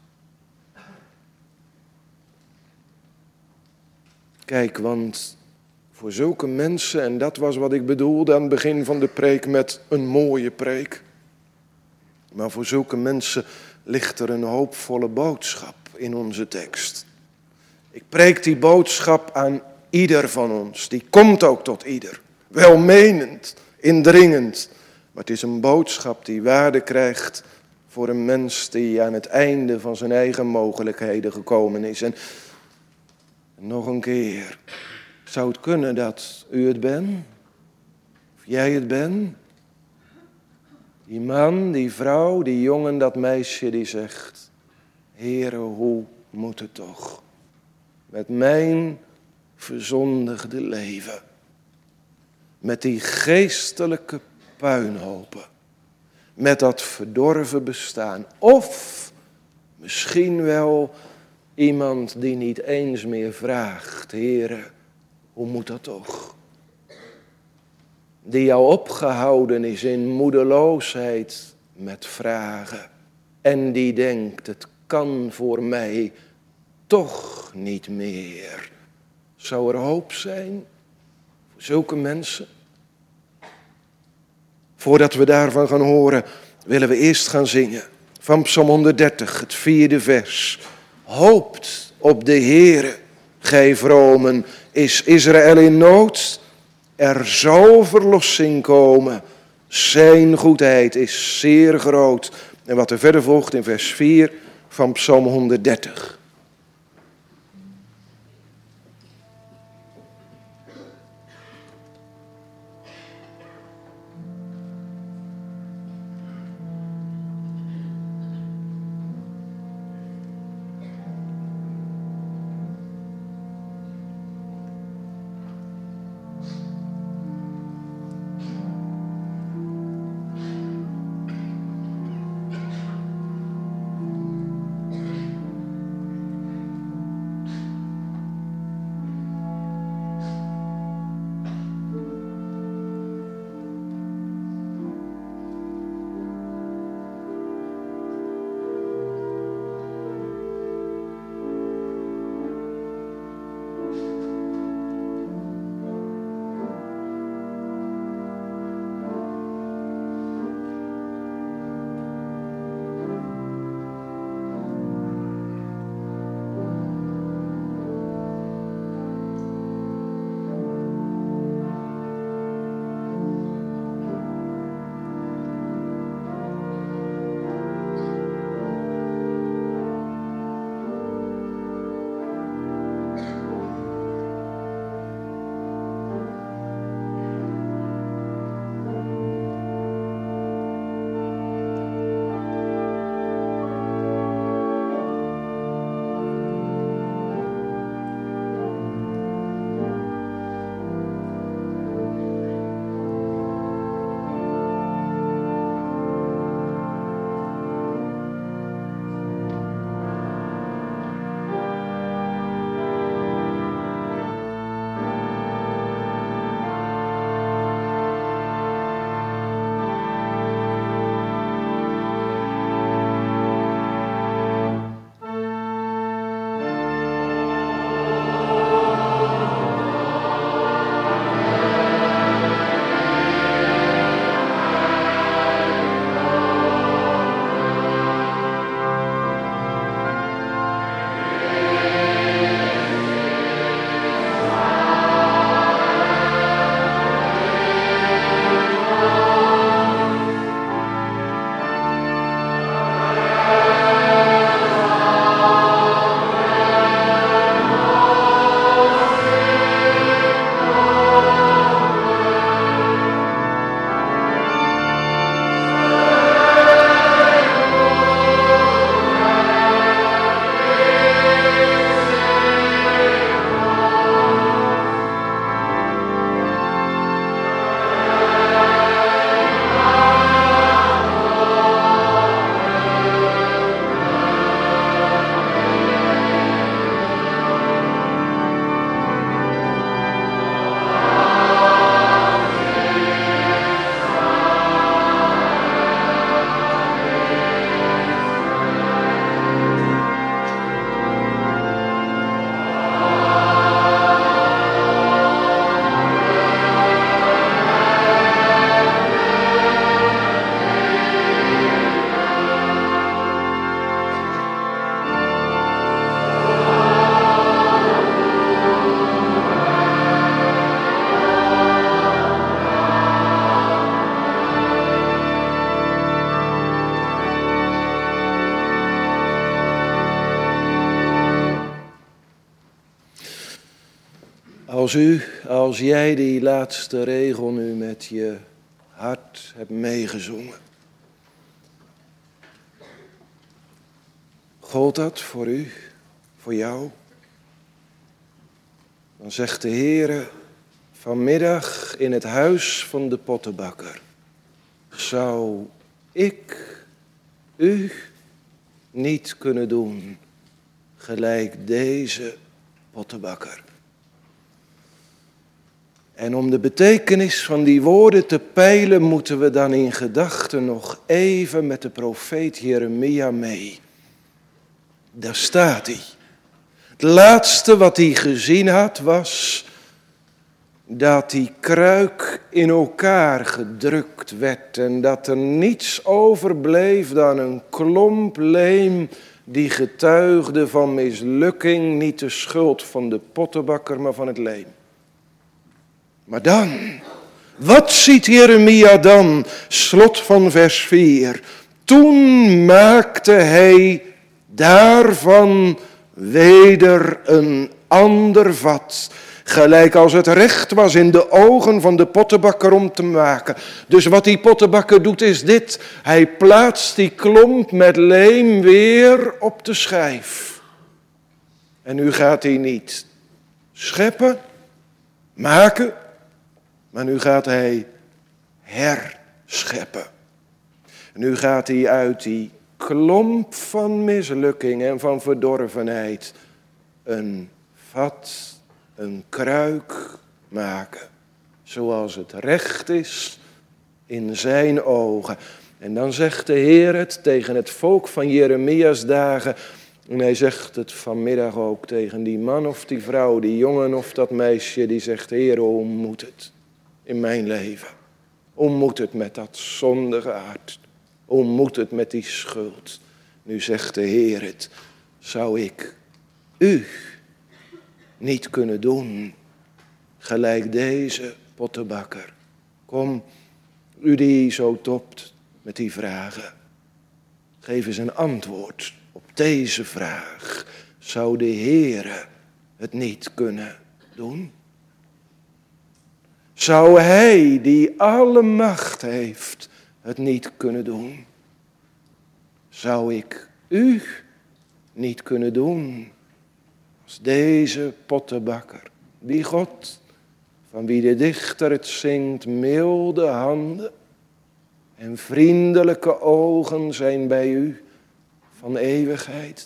Kijk, want voor zulke mensen, en dat was wat ik bedoelde aan het begin van de preek met een mooie preek, maar voor zulke mensen ligt er een hoopvolle boodschap in onze tekst. Ik preek die boodschap aan ieder van ons. Die komt ook tot ieder. Welmenend, indringend. Maar het is een boodschap die waarde krijgt voor een mens die aan het einde van zijn eigen mogelijkheden gekomen is. En nog een keer, zou het kunnen dat u het bent? Of jij het bent? Die man, die vrouw, die jongen, dat meisje die zegt: Heere, hoe moet het toch met mijn verzondigde leven, met die geestelijke puinhopen, met dat verdorven bestaan, of misschien wel iemand die niet eens meer vraagt: Heere, hoe moet dat toch? Die jou opgehouden is in moedeloosheid met vragen. En die denkt: het kan voor mij toch niet meer. Zou er hoop zijn voor zulke mensen? Voordat we daarvan gaan horen, willen we eerst gaan zingen. Van Psalm 130, het 4e vers. Hoopt op de Heere, gij vromen, is Israël in nood? Er zal verlossing komen. Zijn goedheid is zeer groot. En wat er verder volgt in vers 4 van Psalm 130. als jij die laatste regel nu met je hart hebt meegezongen. Gold dat voor u, voor jou? Dan zegt de Heere vanmiddag in het huis van de pottenbakker: zou ik u niet kunnen doen gelijk deze pottenbakker? En om de betekenis van die woorden te peilen, moeten we dan in gedachten nog even met de profeet Jeremia mee. Daar staat hij. Het laatste wat hij gezien had was dat die kruik in elkaar gedrukt werd en dat er niets overbleef dan een klomp leem die getuigde van mislukking, niet de schuld van de pottenbakker, maar van het leem. Maar dan, wat ziet Jeremia dan? Slot van vers 4. Toen maakte hij daarvan weder een ander vat, gelijk als het recht was in de ogen van de pottenbakker om te maken. Dus wat die pottenbakker doet is dit: hij plaatst die klomp met leem weer op de schijf. En nu gaat hij niet scheppen, maken, maar nu gaat hij herscheppen. Nu gaat hij uit die klomp van mislukking en van verdorvenheid een vat, een kruik maken, zoals het recht is in zijn ogen. En dan zegt de Heer het tegen het volk van Jeremia's dagen. En hij zegt het vanmiddag ook tegen die man of die vrouw, die jongen of dat meisje, die zegt: Heer, hoe moet het in mijn leven? Hoe moet het met dat zondige hart? Hoe moet het met die schuld? Nu zegt de Heer het: zou ik u niet kunnen doen gelijk deze pottenbakker? Kom, u die zo topt met die vragen, geef eens een antwoord op deze vraag. Zou de Heere het niet kunnen doen? Zou Hij die alle macht heeft het niet kunnen doen? Zou ik u niet kunnen doen als deze pottenbakker, die God, van wie de dichter het zingt: milde handen en vriendelijke ogen zijn bij u van eeuwigheid.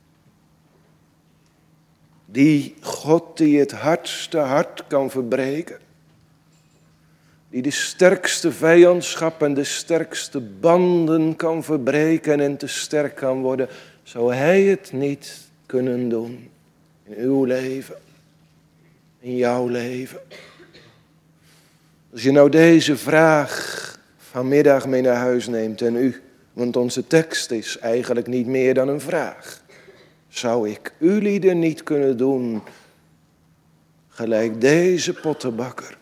Die God die het hardste hart kan verbreken, die de sterkste vijandschap en de sterkste banden kan verbreken en te sterk kan worden, zou Hij het niet kunnen doen in uw leven, in jouw leven? Als je nou deze vraag vanmiddag mee naar huis neemt en u, want onze tekst is eigenlijk niet meer dan een vraag. Zou ik ulieden niet kunnen doen gelijk deze pottenbakker?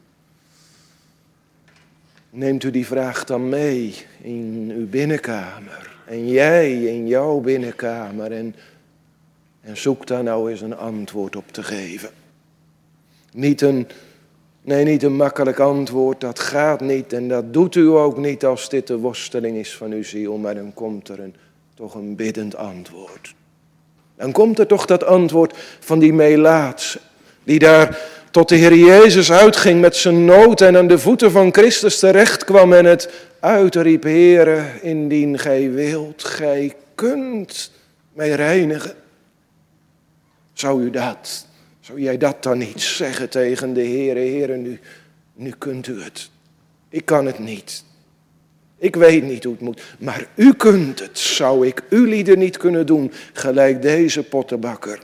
Neemt u die vraag dan mee in uw binnenkamer en jij in jouw binnenkamer en zoek daar nou eens een antwoord op te geven. Niet een makkelijk antwoord, dat gaat niet en dat doet u ook niet als dit de worsteling is van uw ziel, maar dan komt er toch een biddend antwoord. Dan komt er toch dat antwoord van die Melaatse, die daar tot de Heer Jezus uitging met zijn nood en aan de voeten van Christus terecht kwam en het uitriep: Heere, indien gij wilt, gij kunt mij reinigen. Zou jij dat dan niet zeggen tegen de Heere? Heere, nu kunt u het. Ik kan het niet. Ik weet niet hoe het moet, maar u kunt het. Zou ik ulieden niet kunnen doen, gelijk deze pottenbakker?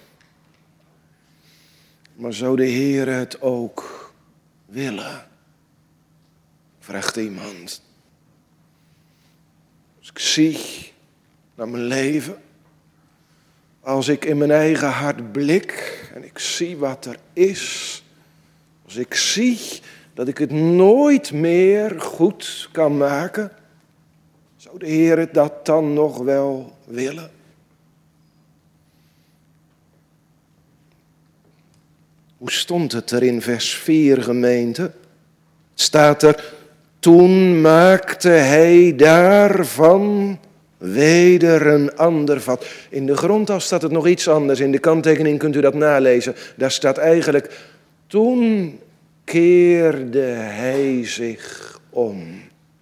Maar zou de Heer het ook willen? Vraagt iemand. Als ik zie naar mijn leven, als ik in mijn eigen hart blik en ik zie wat er is, als ik zie dat ik het nooit meer goed kan maken, zou de Heer het dat dan nog wel willen? Hoe stond het er in vers 4, gemeente? Staat er, toen maakte hij daarvan weder een ander vat. In de grondtaal staat het nog iets anders. In de kanttekening kunt u dat nalezen. Daar staat eigenlijk, toen keerde hij zich om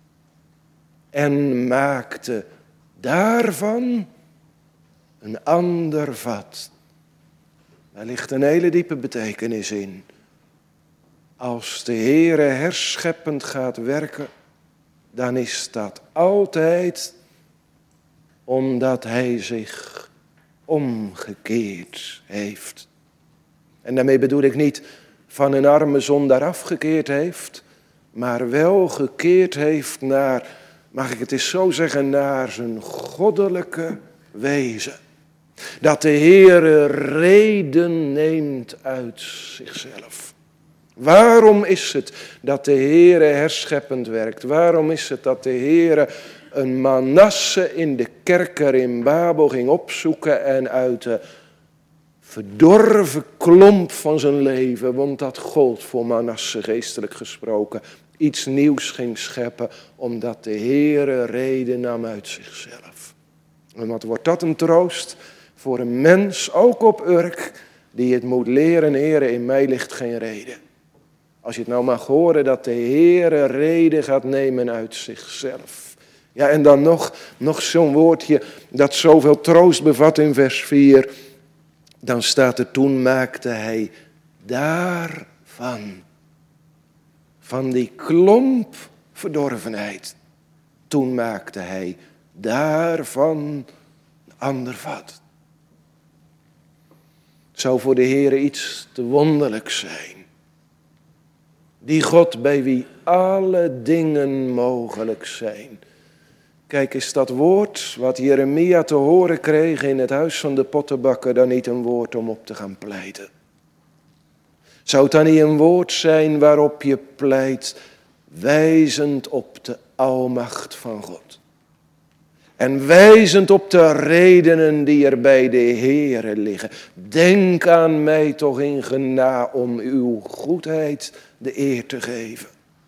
en maakte daarvan een ander vat. Daar ligt een hele diepe betekenis in. Als de Heere herscheppend gaat werken, dan is dat altijd omdat hij zich omgekeerd heeft. En daarmee bedoel ik niet van een arme zondaar afgekeerd heeft, maar wel gekeerd heeft naar, mag ik het eens zo zeggen, naar zijn goddelijke wezen. Dat de Heere reden neemt uit zichzelf. Waarom is het dat de Heere herscheppend werkt? Waarom is het dat de Heere een Manasse in de kerker in Babel ging opzoeken en uit de verdorven klomp van zijn leven, want dat gold voor Manasse geestelijk gesproken, iets nieuws ging scheppen, omdat de Heere reden nam uit zichzelf. En wat wordt dat een troost voor een mens, ook op Urk, die het moet leren, Heere, in mij ligt geen reden. Als je het nou mag horen dat de Heere reden gaat nemen uit zichzelf. Ja, en dan nog zo'n woordje dat zoveel troost bevat in vers 4. Dan staat er, toen maakte hij daarvan, van die klomp verdorvenheid. Toen maakte hij daarvan een ander vat. Het zou voor de Heere iets te wonderlijk zijn. Die God bij wie alle dingen mogelijk zijn. Kijk, is dat woord wat Jeremia te horen kreeg in het huis van de pottenbakker dan niet een woord om op te gaan pleiten? Zou het dan niet een woord zijn waarop je pleit, wijzend op de almacht van God? En wijzend op de redenen die er bij de Heere liggen. Denk aan mij toch in gena om uw goedheid de eer te geven.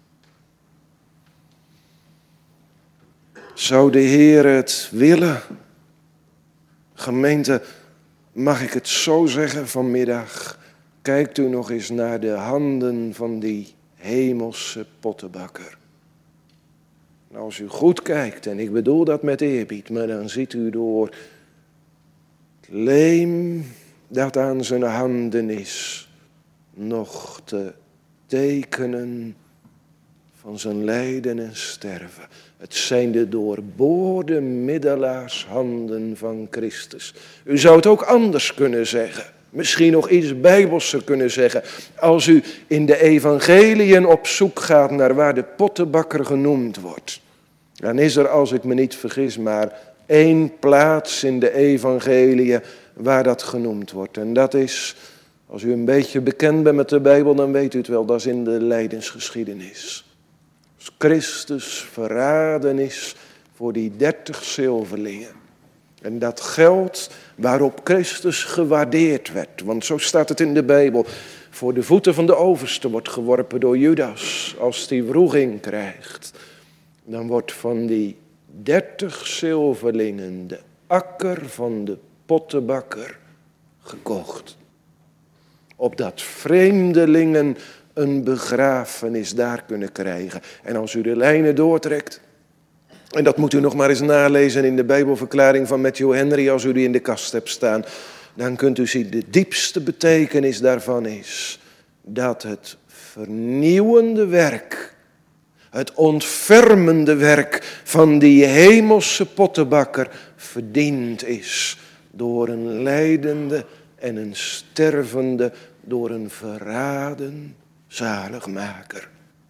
Zou de Heer het willen? Gemeente, mag ik het zo zeggen vanmiddag? Kijkt u nog eens naar de handen van die hemelse pottenbakker. En als u goed kijkt, en ik bedoel dat met eerbied, maar dan ziet u door het leem dat aan zijn handen is, nog te tekenen van zijn lijden en sterven. Het zijn de doorboorde middelaarshanden van Christus. U zou het ook anders kunnen zeggen. Misschien nog iets bijbelser kunnen zeggen. Als u in de evangeliën op zoek gaat naar waar de pottenbakker genoemd wordt. Dan is er, als ik me niet vergis, maar 1 plaats in de evangeliën waar dat genoemd wordt. En dat is, als u een beetje bekend bent met de Bijbel, dan weet u het wel, dat is in de lijdensgeschiedenis. Als Christus verraden is voor die 30 zilverlingen. En dat geld waarop Christus gewaardeerd werd, want zo staat het in de Bijbel, voor de voeten van de overste wordt geworpen door Judas, als die wroeging krijgt. Dan wordt van die 30 zilverlingen de akker van de pottenbakker gekocht. Opdat vreemdelingen een begrafenis daar kunnen krijgen. En als u de lijnen doortrekt, en dat moet u nog maar eens nalezen in de Bijbelverklaring van Matthew Henry, als u die in de kast hebt staan, dan kunt u zien, de diepste betekenis daarvan is dat het vernieuwende werk, het ontfermende werk van die hemelse pottenbakker verdiend is door een lijdende en een stervende, door een verraden zaligmaker.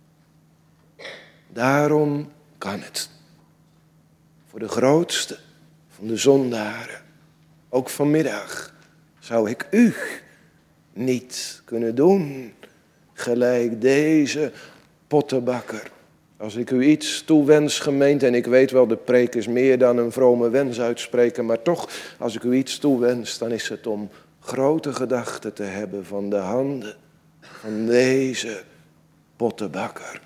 Daarom kan het voor de grootste van de zondaren, ook vanmiddag, zou ik u niet kunnen doen gelijk deze pottenbakker. Als ik u iets toewens, gemeente, en ik weet wel, de preek is meer dan een vrome wens uitspreken, maar toch, als ik u iets toewens, dan is het om grote gedachten te hebben van de handen van deze pottenbakker.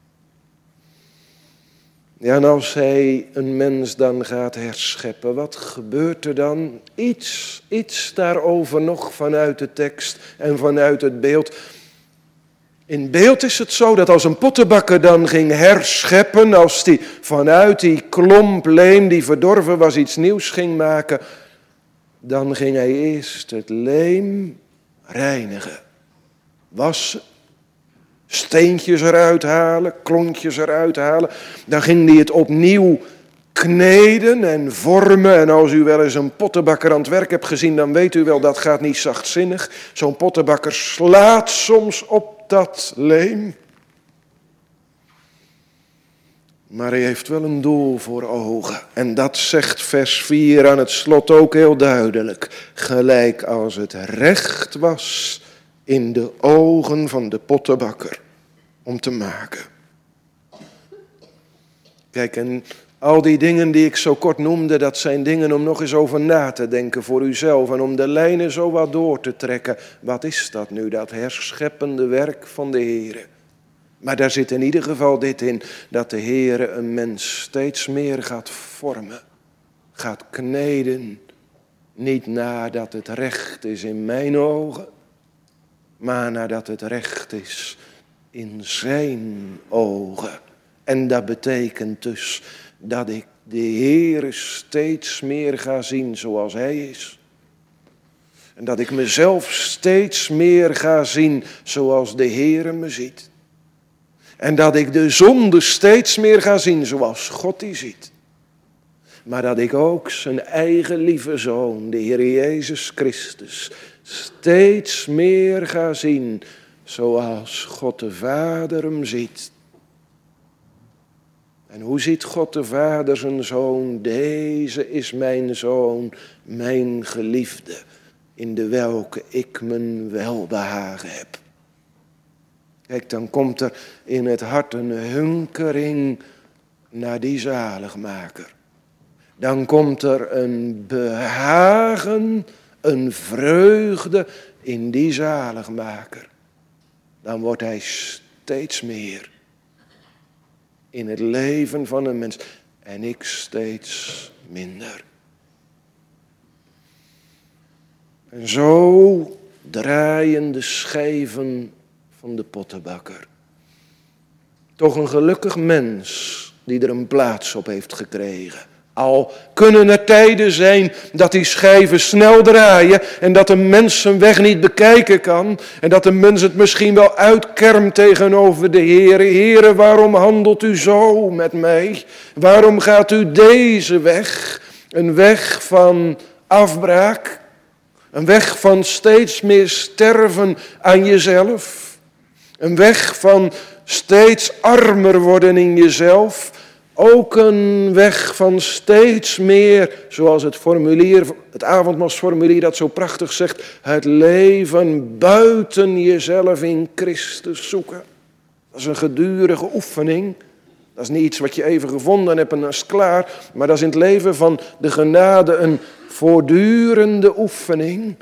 Ja, en als hij een mens dan gaat herscheppen, wat gebeurt er dan? Iets daarover nog vanuit de tekst en vanuit het beeld. In beeld is het zo dat als een pottenbakker dan ging herscheppen, als die vanuit die klomp leem die verdorven was iets nieuws ging maken, dan ging hij eerst het leem reinigen, wassen, steentjes eruit halen, klontjes eruit halen. Dan ging hij het opnieuw kneden en vormen. En als u wel eens een pottenbakker aan het werk hebt gezien, dan weet u wel, dat gaat niet zachtzinnig. Zo'n pottenbakker slaat soms op dat leem. Maar hij heeft wel een doel voor ogen. En dat zegt vers 4 aan het slot ook heel duidelijk. Gelijk als het recht was in de ogen van de pottenbakker om te maken. Kijk, en al die dingen die ik zo kort noemde, dat zijn dingen om nog eens over na te denken voor uzelf. En om de lijnen zo wat door te trekken. Wat is dat nu, dat herscheppende werk van de Heere? Maar daar zit in ieder geval dit in, dat de Heere een mens steeds meer gaat vormen. Gaat kneden, niet nadat het recht is in mijn ogen, maar nadat het recht is in zijn ogen. En dat betekent dus dat ik de Heere steeds meer ga zien zoals Hij is. En dat ik mezelf steeds meer ga zien zoals de Heere me ziet. En dat ik de zonde steeds meer ga zien zoals God die ziet. Maar dat ik ook zijn eigen lieve Zoon, de Heer Jezus Christus, steeds meer ga zien zoals God de Vader hem ziet. En hoe ziet God de Vader zijn Zoon? Deze is mijn Zoon, mijn geliefde, in de welke ik mijn welbehagen heb. Kijk, dan komt er in het hart een hunkering naar die zaligmaker. Dan komt er een behagen, een vreugde in die zaligmaker. Dan wordt hij steeds meer in het leven van een mens en ik steeds minder. En zo draaien de schijven van de pottenbakker. Toch een gelukkig mens die er een plaats op heeft gekregen. Al kunnen er tijden zijn dat die schijven snel draaien en dat een mens zijn weg niet bekijken kan. En dat een mens het misschien wel uitkermt tegenover de Heere. Heere, waarom handelt u zo met mij? Waarom gaat u deze weg? Een weg van afbraak. Een weg van steeds meer sterven aan jezelf. Een weg van steeds armer worden in jezelf. Ook een weg van steeds meer, zoals het avondmaalsformulier dat zo prachtig zegt, het leven buiten jezelf in Christus zoeken. Dat is een gedurige oefening. Dat is niet iets wat je even gevonden hebt en dan is het klaar. Maar dat is in het leven van de genade een voortdurende oefening.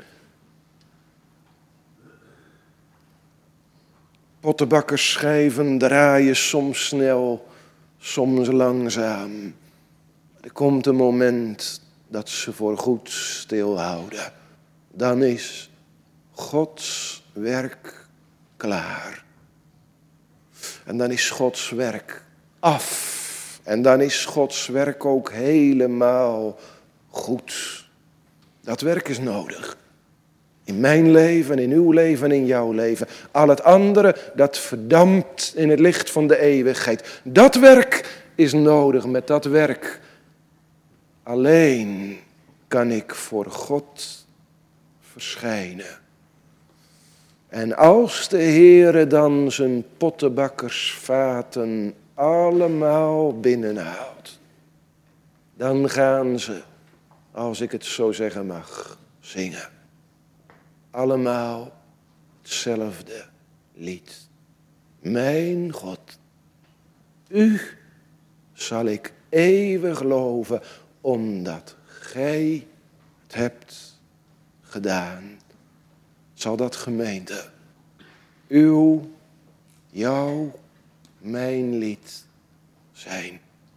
Pottenbakkersschijven draaien soms snel, soms langzaam. Er komt een moment dat ze voorgoed stilhouden. Dan is Gods werk klaar. En dan is Gods werk af. En dan is Gods werk ook helemaal goed. Dat werk is nodig. In mijn leven, in uw leven en in jouw leven. Al het andere, dat verdampt in het licht van de eeuwigheid. Dat werk is nodig. Met dat werk alleen kan ik voor God verschijnen. En als de Heere dan zijn pottenbakkersvaten allemaal binnenhaalt, dan gaan ze, als ik het zo zeggen mag, zingen. Allemaal hetzelfde lied. Mijn God, u zal ik eeuwig loven, omdat gij het hebt gedaan. Zal dat gemeente jouw, mijn lied zijn.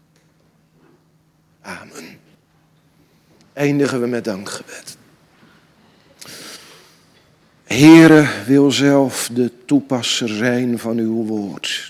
Amen. Eindigen we met dankgebed. Heere, wil zelf de toepasser zijn van uw woord.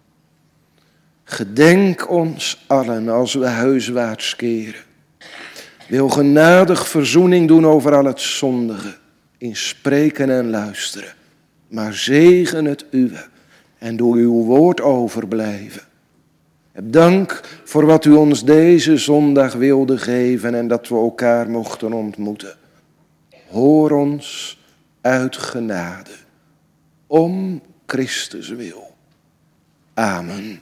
Gedenk ons allen als we huiswaarts keren. Wil genadig verzoening doen over al het zondige, in spreken en luisteren. Maar zegen het uwe en doe uw woord overblijven. Heb dank voor wat u ons deze zondag wilde geven en dat we elkaar mochten ontmoeten. Hoor ons uit genade, om Christus wil. Amen.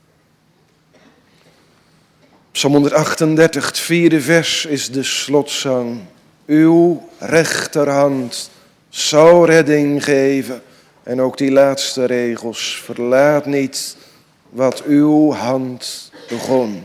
Psalm 138, het 4e vers is de slotzang. Uw rechterhand zal redding geven. En ook die laatste regels, verlaat niet wat uw hand begon.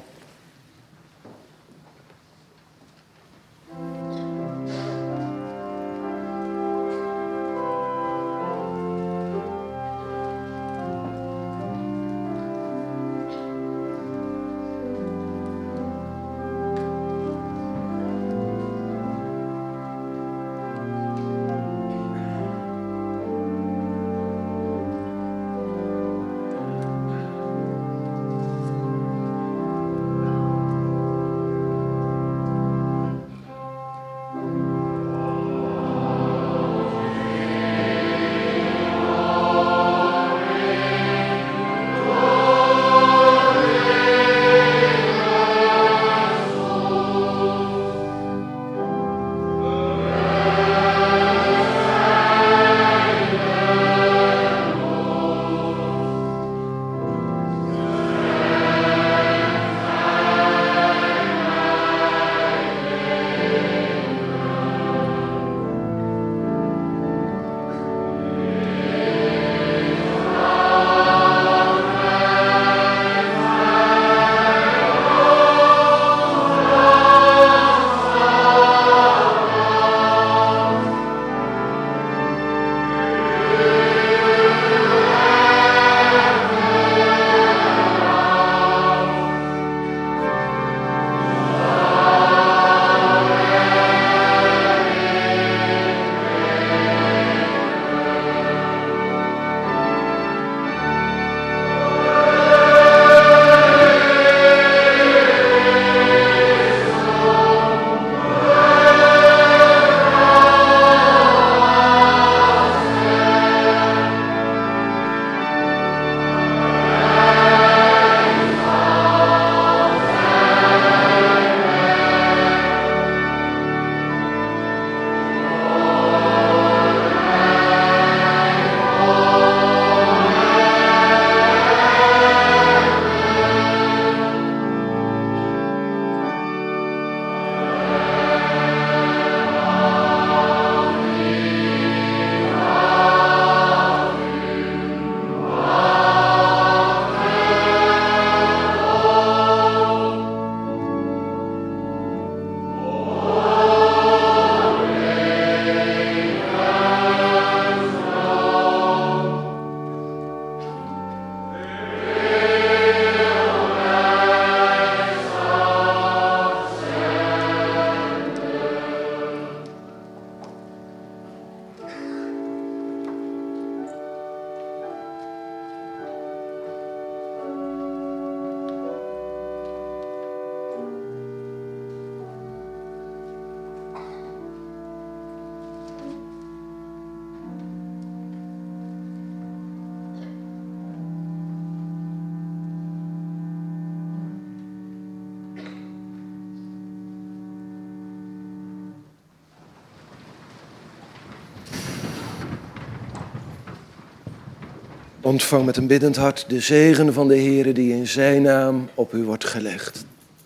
Ontvang met een biddend hart de zegen van de Heere die in zijn naam op u wordt gelegd.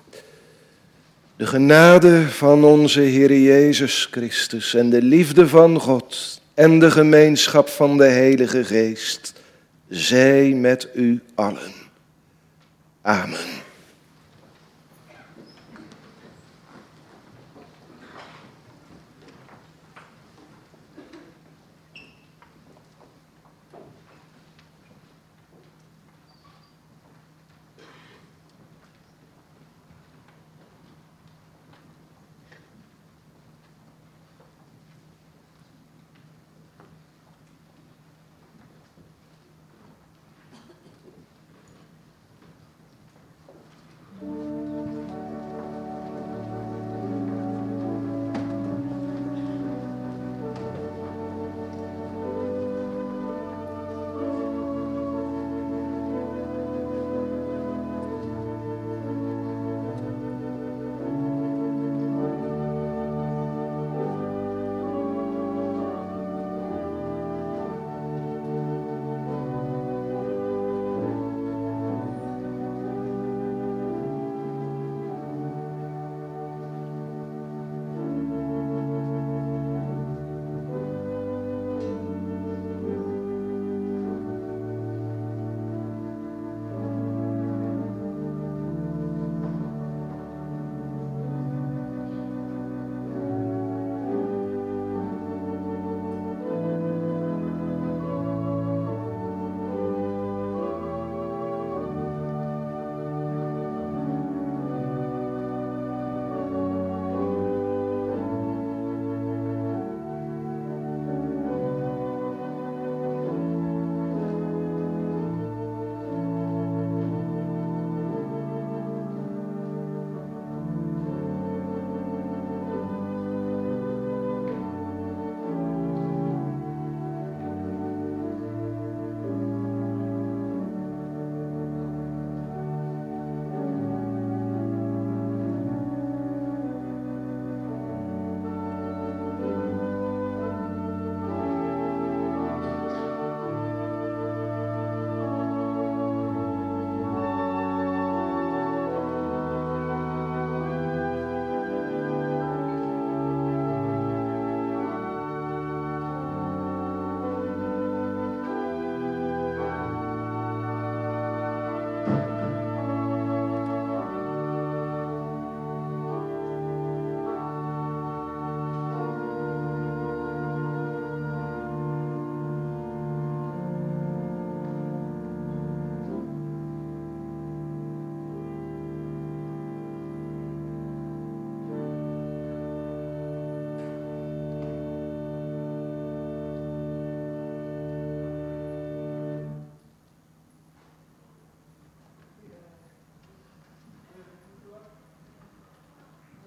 De genade van onze Heere Jezus Christus en de liefde van God en de gemeenschap van de Heilige Geest zij met u allen. Amen.